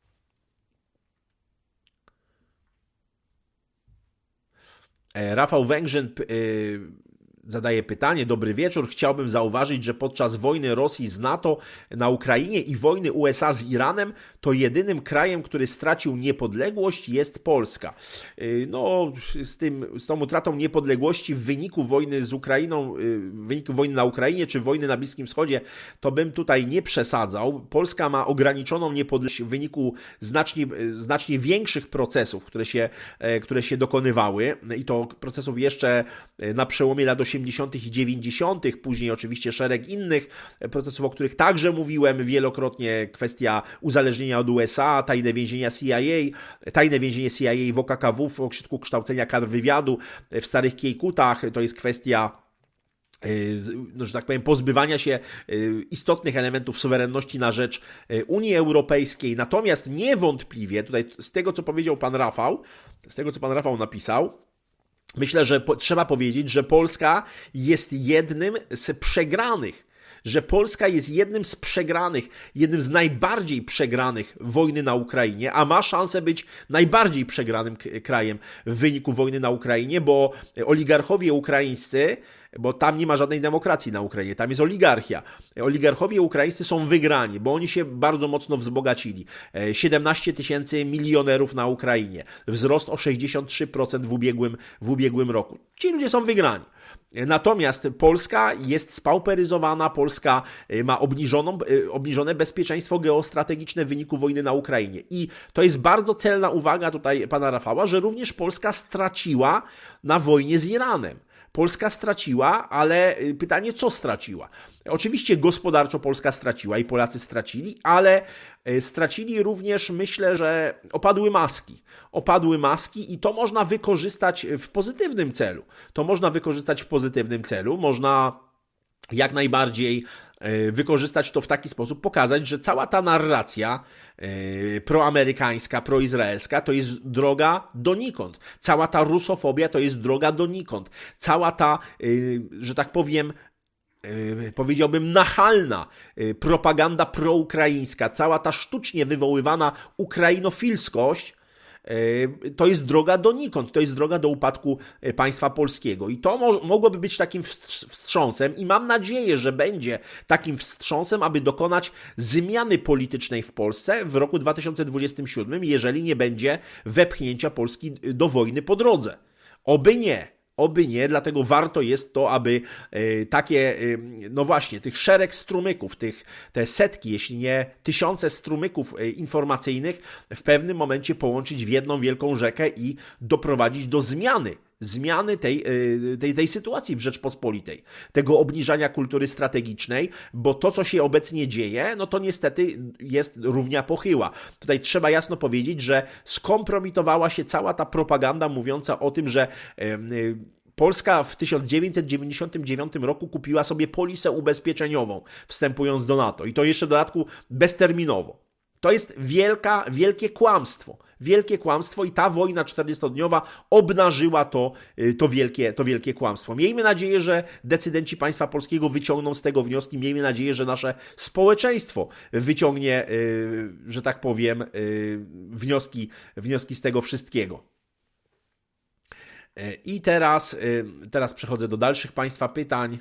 Rafał Węgrzyn zadaje pytanie. Dobry wieczór. Chciałbym zauważyć, że podczas wojny Rosji z NATO na Ukrainie i wojny U S A z Iranem to jedynym krajem, który stracił niepodległość, jest Polska. No, z, tym, z tą utratą niepodległości w wyniku wojny z Ukrainą, w wyniku wojny na Ukrainie czy wojny na Bliskim Wschodzie, to bym tutaj nie przesadzał. Polska ma ograniczoną niepodległość w wyniku znacznie, znacznie większych procesów, które się, które się dokonywały i to procesów jeszcze na przełomie lat osiemdziesiątych i dziewięćdziesiątych, później oczywiście szereg innych procesów, o których także mówiłem wielokrotnie, kwestia uzależnienia od U S A, tajne więzienia C I A, tajne więzienie C I A w O K K W w ośrodku kształcenia kadr wywiadu w Starych Kiejkutach, to jest kwestia, no, że tak powiem, pozbywania się istotnych elementów suwerenności na rzecz Unii Europejskiej. Natomiast niewątpliwie, tutaj z tego, co powiedział pan Rafał, z tego, co pan Rafał napisał, myślę, że po, trzeba powiedzieć, że Polska jest jednym z przegranych, że Polska jest jednym z przegranych, jednym z najbardziej przegranych wojny na Ukrainie, a ma szansę być najbardziej przegranym krajem w wyniku wojny na Ukrainie, bo oligarchowie ukraińscy, bo tam nie ma żadnej demokracji na Ukrainie, tam jest oligarchia. Oligarchowie ukraińscy są wygrani, bo oni się bardzo mocno wzbogacili. siedemnaście tysięcy milionerów na Ukrainie, wzrost o sześćdziesiąt trzy procent w ubiegłym, w ubiegłym roku. Ci ludzie są wygrani. Natomiast Polska jest spauperyzowana, Polska ma obniżoną, obniżone bezpieczeństwo geostrategiczne w wyniku wojny na Ukrainie. I to jest bardzo celna uwaga tutaj pana Rafała, że również Polska straciła na wojnie z Iranem. Polska straciła, ale pytanie, co straciła? Oczywiście gospodarczo Polska straciła i Polacy stracili, ale stracili również, myślę, że opadły maski. Opadły maski i to można wykorzystać w pozytywnym celu. To można wykorzystać w pozytywnym celu. Można jak najbardziej wykorzystać to w taki sposób, pokazać, że cała ta narracja proamerykańska, proizraelska to jest droga donikąd. Cała ta rusofobia to jest droga donikąd. Cała ta, że tak powiem, powiedziałbym nachalna propaganda proukraińska, cała ta sztucznie wywoływana ukrainofilskość to jest droga donikąd, to jest droga do upadku państwa polskiego. I to mo- mogłoby być takim wstrząsem i mam nadzieję, że będzie takim wstrząsem, aby dokonać zmiany politycznej w Polsce w roku dwa tysiące dwudziestym siódmym, jeżeli nie będzie wepchnięcia Polski do wojny po drodze. Oby nie. Oby nie, dlatego warto jest to, aby takie, no właśnie, tych szereg strumyków, tych, te setki, jeśli nie tysiące strumyków informacyjnych w pewnym momencie połączyć w jedną wielką rzekę i doprowadzić do zmiany. Zmiany tej, tej, tej sytuacji w Rzeczpospolitej, tego obniżania kultury strategicznej, bo to, co się obecnie dzieje, no to niestety jest równia pochyła. Tutaj trzeba jasno powiedzieć, że skompromitowała się cała ta propaganda mówiąca o tym, że Polska w tysiąc dziewięćset dziewięćdziesiątym dziewiątym roku kupiła sobie polisę ubezpieczeniową, wstępując do NATO i to jeszcze w dodatku bezterminowo. To jest wielka, wielkie kłamstwo. Wielkie kłamstwo i ta wojna czterdziestodniowa obnażyła to, to, wielkie, to wielkie kłamstwo. Miejmy nadzieję, że decydenci państwa polskiego wyciągną z tego wnioski. Miejmy nadzieję, że nasze społeczeństwo wyciągnie, że tak powiem, wnioski, wnioski z tego wszystkiego. I teraz, teraz przechodzę do dalszych państwa pytań.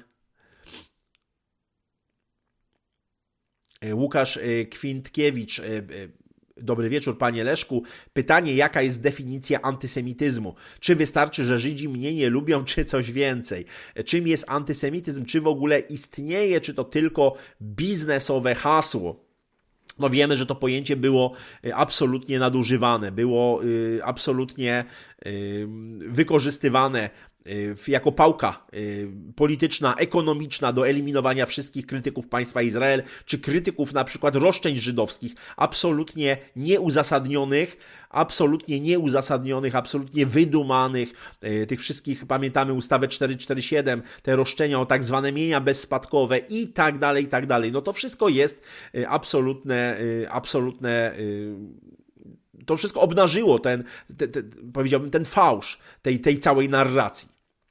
Łukasz Kwintkiewicz, dobry wieczór panie Leszku. Pytanie, jaka jest definicja antysemityzmu? Czy wystarczy, że Żydzi mnie nie lubią, czy coś więcej? Czym jest antysemityzm? Czy w ogóle istnieje? Czy to tylko biznesowe hasło? No wiemy, że to pojęcie było absolutnie nadużywane, było absolutnie wykorzystywane jako pałka polityczna, ekonomiczna do eliminowania wszystkich krytyków państwa Izrael, czy krytyków na przykład roszczeń żydowskich, absolutnie nieuzasadnionych, absolutnie nieuzasadnionych, absolutnie wydumanych, tych wszystkich, pamiętamy ustawę czterysta czterdzieści siedem, te roszczenia o tak zwane mienia bezspadkowe i tak dalej, i tak dalej. No to wszystko jest absolutne, absolutne to wszystko obnażyło ten, te, te, powiedziałbym, ten fałsz tej, tej całej narracji.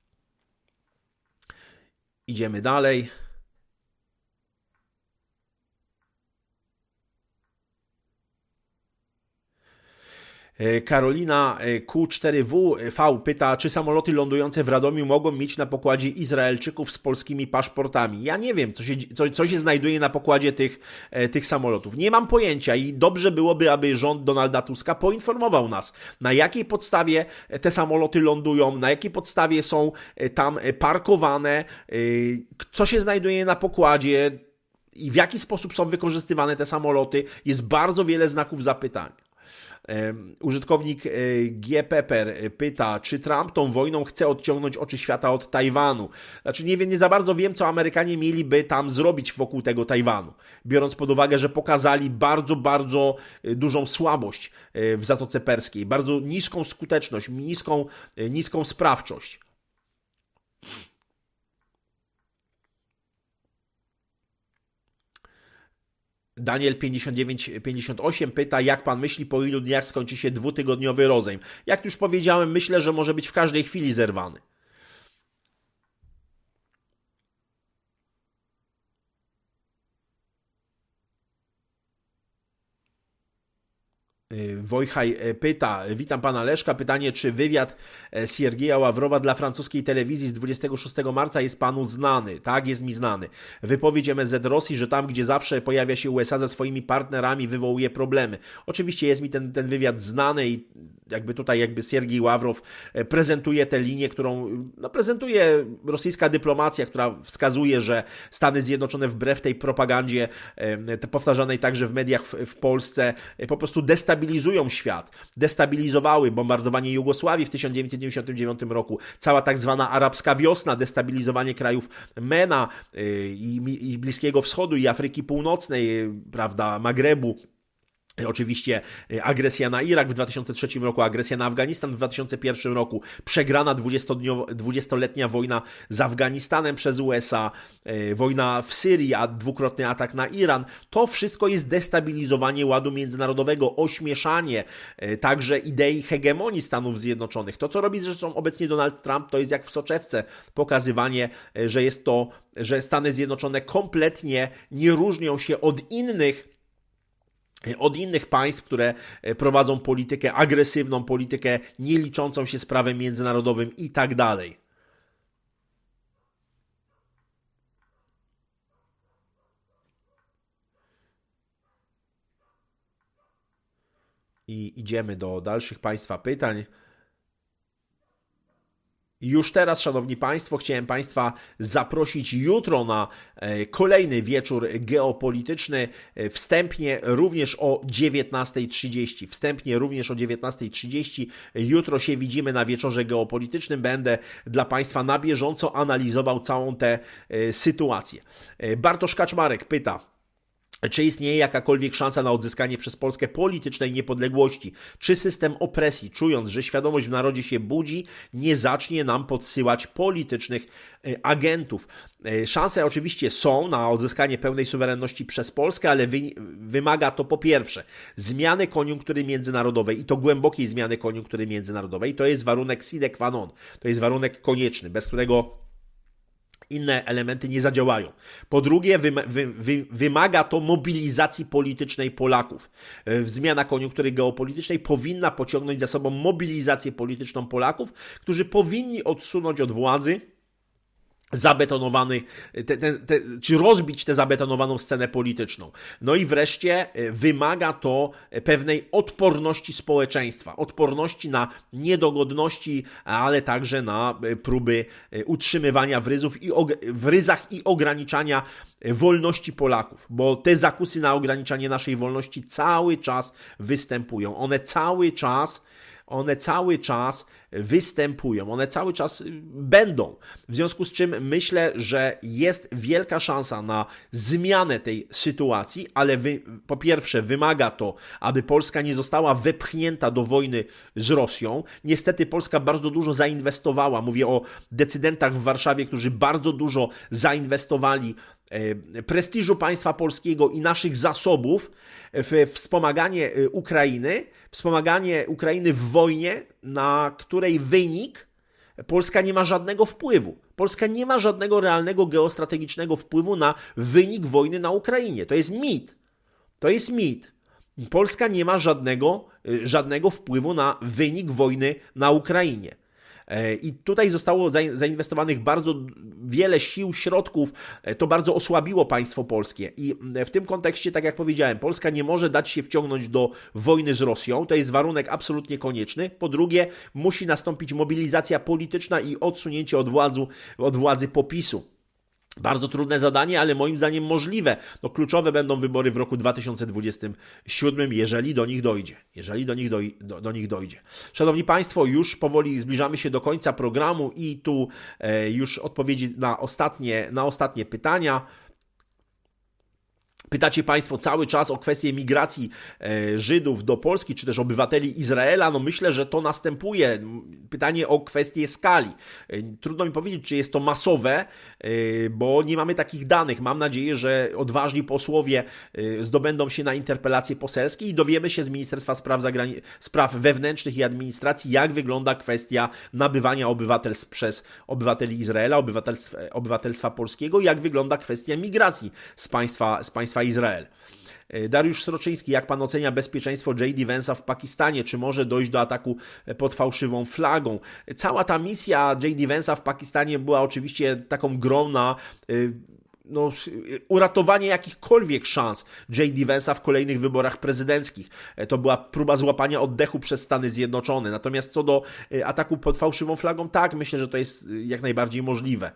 Idziemy dalej. Karolina Q cztery W V pyta, czy samoloty lądujące w Radomiu mogą mieć na pokładzie Izraelczyków z polskimi paszportami. Ja nie wiem, co się, co, co się znajduje na pokładzie tych, tych samolotów. Nie mam pojęcia i dobrze byłoby, aby rząd Donalda Tuska poinformował nas, na jakiej podstawie te samoloty lądują, na jakiej podstawie są tam parkowane, co się znajduje na pokładzie i w jaki sposób są wykorzystywane te samoloty. Jest bardzo wiele znaków zapytania. Użytkownik G. Pepper pyta, czy Trump tą wojną chce odciągnąć oczy świata od Tajwanu. Znaczy nie wiem, nie za bardzo wiem, co Amerykanie mieliby tam zrobić wokół tego Tajwanu, biorąc pod uwagę, że pokazali bardzo, bardzo dużą słabość w Zatoce Perskiej, bardzo niską skuteczność, niską, niską sprawczość. Daniel pięćdziesiąt dziewięć pięćdziesiąt osiem pyta, jak pan myśli, po ilu dniach skończy się dwutygodniowy rozejm? Jak już powiedziałem, myślę, że może być w każdej chwili zerwany. Wojchaj pyta, witam pana Leszka, pytanie, czy wywiad Siergieja Ławrowa dla francuskiej telewizji z dwudziestego szóstego marca jest panu znany? Tak, jest mi znany. Wypowiedź M S Z Rosji, że tam, gdzie zawsze pojawia się U S A ze swoimi partnerami, wywołuje problemy. Oczywiście jest mi ten, ten wywiad znany i jakby tutaj jakby Siergiej Ławrow prezentuje tę linię, którą no, prezentuje rosyjska dyplomacja, która wskazuje, że Stany Zjednoczone wbrew tej propagandzie powtarzanej także w mediach w, w Polsce po prostu destabilizują świat. Destabilizowały bombardowanie Jugosławii w tysiąc dziewięćset dziewięćdziesiątym dziewiątym roku, cała tak zwana arabska wiosna, destabilizowanie krajów MENA i, i Bliskiego Wschodu i Afryki Północnej, prawda, Magrebu. Oczywiście agresja na Irak w dwa tysiące trzecim roku, agresja na Afganistan w dwa tysiące pierwszym roku, przegrana dwudziestoletnia wojna z Afganistanem przez U S A, wojna w Syrii, a dwukrotny atak na Iran. To wszystko jest destabilizowanie ładu międzynarodowego, ośmieszanie także idei hegemonii Stanów Zjednoczonych. To, co robi zresztą obecnie Donald Trump, to jest jak w soczewce pokazywanie, że jest to, że Stany Zjednoczone kompletnie nie różnią się od innych od innych państw, które prowadzą politykę agresywną, politykę nie liczącą się z prawem międzynarodowym i tak dalej. I idziemy do dalszych Państwa pytań. Już teraz, Szanowni Państwo, chciałem Państwa zaprosić jutro na kolejny wieczór geopolityczny, wstępnie również o dziewiętnastej trzydzieści. Wstępnie również o dziewiętnastej trzydzieści. Jutro się widzimy na wieczorze geopolitycznym. Będę dla Państwa na bieżąco analizował całą tę sytuację. Bartosz Kaczmarek pyta, czy istnieje jakakolwiek szansa na odzyskanie przez Polskę politycznej niepodległości? Czy system opresji, czując, że świadomość w narodzie się budzi, nie zacznie nam podsyłać politycznych agentów? Szanse oczywiście są na odzyskanie pełnej suwerenności przez Polskę, ale wy, wymaga to po pierwsze zmiany koniunktury międzynarodowej i to głębokiej zmiany koniunktury międzynarodowej. To jest warunek sine qua non. To jest warunek konieczny, bez którego inne elementy nie zadziałają. Po drugie, wy, wy, wy, wymaga to mobilizacji politycznej Polaków. Zmiana koniunktury geopolitycznej powinna pociągnąć za sobą mobilizację polityczną Polaków, którzy powinni odsunąć od władzy zabetonowany, te, te, te, czy rozbić tę zabetonowaną scenę polityczną. No i wreszcie wymaga to pewnej odporności społeczeństwa, odporności na niedogodności, ale także na próby utrzymywania w, ryzów i, w ryzach i ograniczania wolności Polaków, bo te zakusy na ograniczanie naszej wolności cały czas występują. One cały czas One cały czas występują, one cały czas będą. W związku z czym myślę, że jest wielka szansa na zmianę tej sytuacji, ale wy, po pierwsze wymaga to, aby Polska nie została wepchnięta do wojny z Rosją. Niestety Polska bardzo dużo zainwestowała, mówię o decydentach w Warszawie, którzy bardzo dużo zainwestowali prestiżu państwa polskiego i naszych zasobów w wspomaganie Ukrainy, wspomaganie Ukrainy w wojnie, na której wynik Polska nie ma żadnego wpływu. Polska nie ma żadnego realnego geostrategicznego wpływu na wynik wojny na Ukrainie. To jest mit. To jest mit. Polska nie ma żadnego, żadnego wpływu na wynik wojny na Ukrainie. I tutaj zostało zainwestowanych bardzo wiele sił, środków, to bardzo osłabiło państwo polskie. I w tym kontekście, tak jak powiedziałem, Polska nie może dać się wciągnąć do wojny z Rosją, to jest warunek absolutnie konieczny. Po drugie, musi nastąpić mobilizacja polityczna i odsunięcie od władzy, od władzy PO-PiSu. Bardzo trudne zadanie, ale moim zdaniem możliwe. No, kluczowe będą wybory w roku dwa tysiące dwudziestym siódmym, jeżeli do nich dojdzie. Jeżeli do nich, doj, do, do nich dojdzie. Szanowni Państwo, już powoli zbliżamy się do końca programu i tu e, już odpowiedzi na ostatnie, na ostatnie pytania. Pytacie Państwo cały czas o kwestię migracji e, Żydów do Polski, czy też obywateli Izraela. No myślę, że to następuje. Pytanie o kwestię skali. E, trudno mi powiedzieć, czy jest to masowe, e, bo nie mamy takich danych. Mam nadzieję, że odważni posłowie e, zdobędą się na interpelacje poselskie i dowiemy się z Ministerstwa Spraw, Zagrani- Spraw Wewnętrznych i Administracji, jak wygląda kwestia nabywania obywatelstw przez obywateli Izraela, obywatelstwa, obywatelstwa polskiego, jak wygląda kwestia migracji z państwa, z państwa Izrael. Dariusz Sroczyński, jak pan ocenia bezpieczeństwo J D Vance'a w Pakistanie? Czy może dojść do ataku pod fałszywą flagą? Cała ta misja J D Vance'a w Pakistanie była oczywiście taką grą na no, uratowanie jakichkolwiek szans J D Vance'a w kolejnych wyborach prezydenckich. To była próba złapania oddechu przez Stany Zjednoczone. Natomiast co do ataku pod fałszywą flagą, tak, myślę, że to jest jak najbardziej możliwe.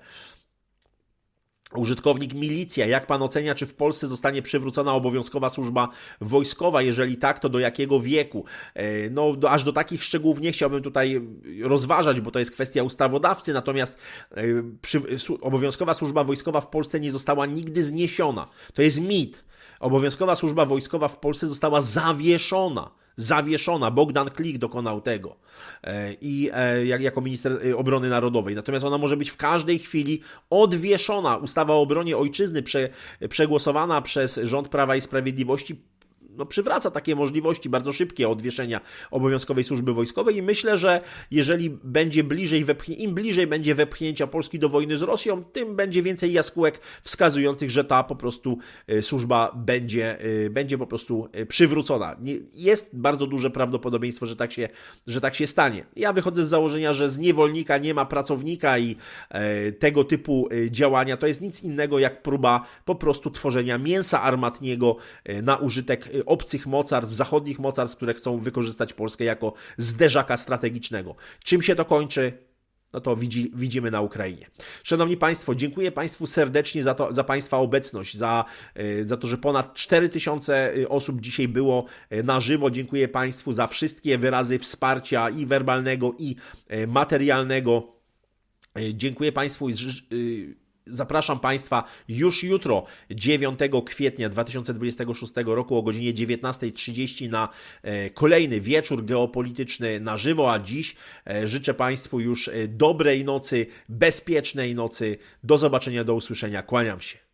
Użytkownik Milicja, jak pan ocenia, czy w Polsce zostanie przywrócona obowiązkowa służba wojskowa? Jeżeli tak, to do jakiego wieku? No, do, aż do takich szczegółów nie chciałbym tutaj rozważać, bo to jest kwestia ustawodawcy, natomiast przy, obowiązkowa służba wojskowa w Polsce nie została nigdy zniesiona. To jest mit. Obowiązkowa służba wojskowa w Polsce została zawieszona. Zawieszona. Bogdan Klich dokonał tego i jako minister obrony narodowej. Natomiast ona może być w każdej chwili odwieszona. Ustawa o obronie ojczyzny prze, przegłosowana przez rząd Prawa i Sprawiedliwości no, przywraca takie możliwości bardzo szybkie odwieszenia obowiązkowej służby wojskowej i myślę, że jeżeli będzie bliżej wepchnie, im bliżej będzie wepchnięcia Polski do wojny z Rosją, tym będzie więcej jaskółek wskazujących, że ta po prostu służba będzie, będzie po prostu przywrócona. Jest bardzo duże prawdopodobieństwo, że tak się, że tak się stanie. Ja wychodzę z założenia, że z niewolnika nie ma pracownika i tego typu działania to jest nic innego jak próba po prostu tworzenia mięsa armatniego na użytek obcych mocarstw, zachodnich mocarstw, które chcą wykorzystać Polskę jako zderzaka strategicznego. Czym się to kończy? No to widzi, widzimy na Ukrainie. Szanowni Państwo, dziękuję Państwu serdecznie za, to, za Państwa obecność, za, za to, że ponad cztery tysiące osób dzisiaj było na żywo. Dziękuję Państwu za wszystkie wyrazy wsparcia i werbalnego, i materialnego. Dziękuję Państwu i zapraszam Państwa już jutro, dziewiątego kwietnia dwa tysiące dwudziestego szóstego roku o godzinie dziewiętnasta trzydzieści na kolejny wieczór geopolityczny na żywo, a dziś życzę Państwu już dobrej nocy, bezpiecznej nocy. Do zobaczenia, do usłyszenia. Kłaniam się.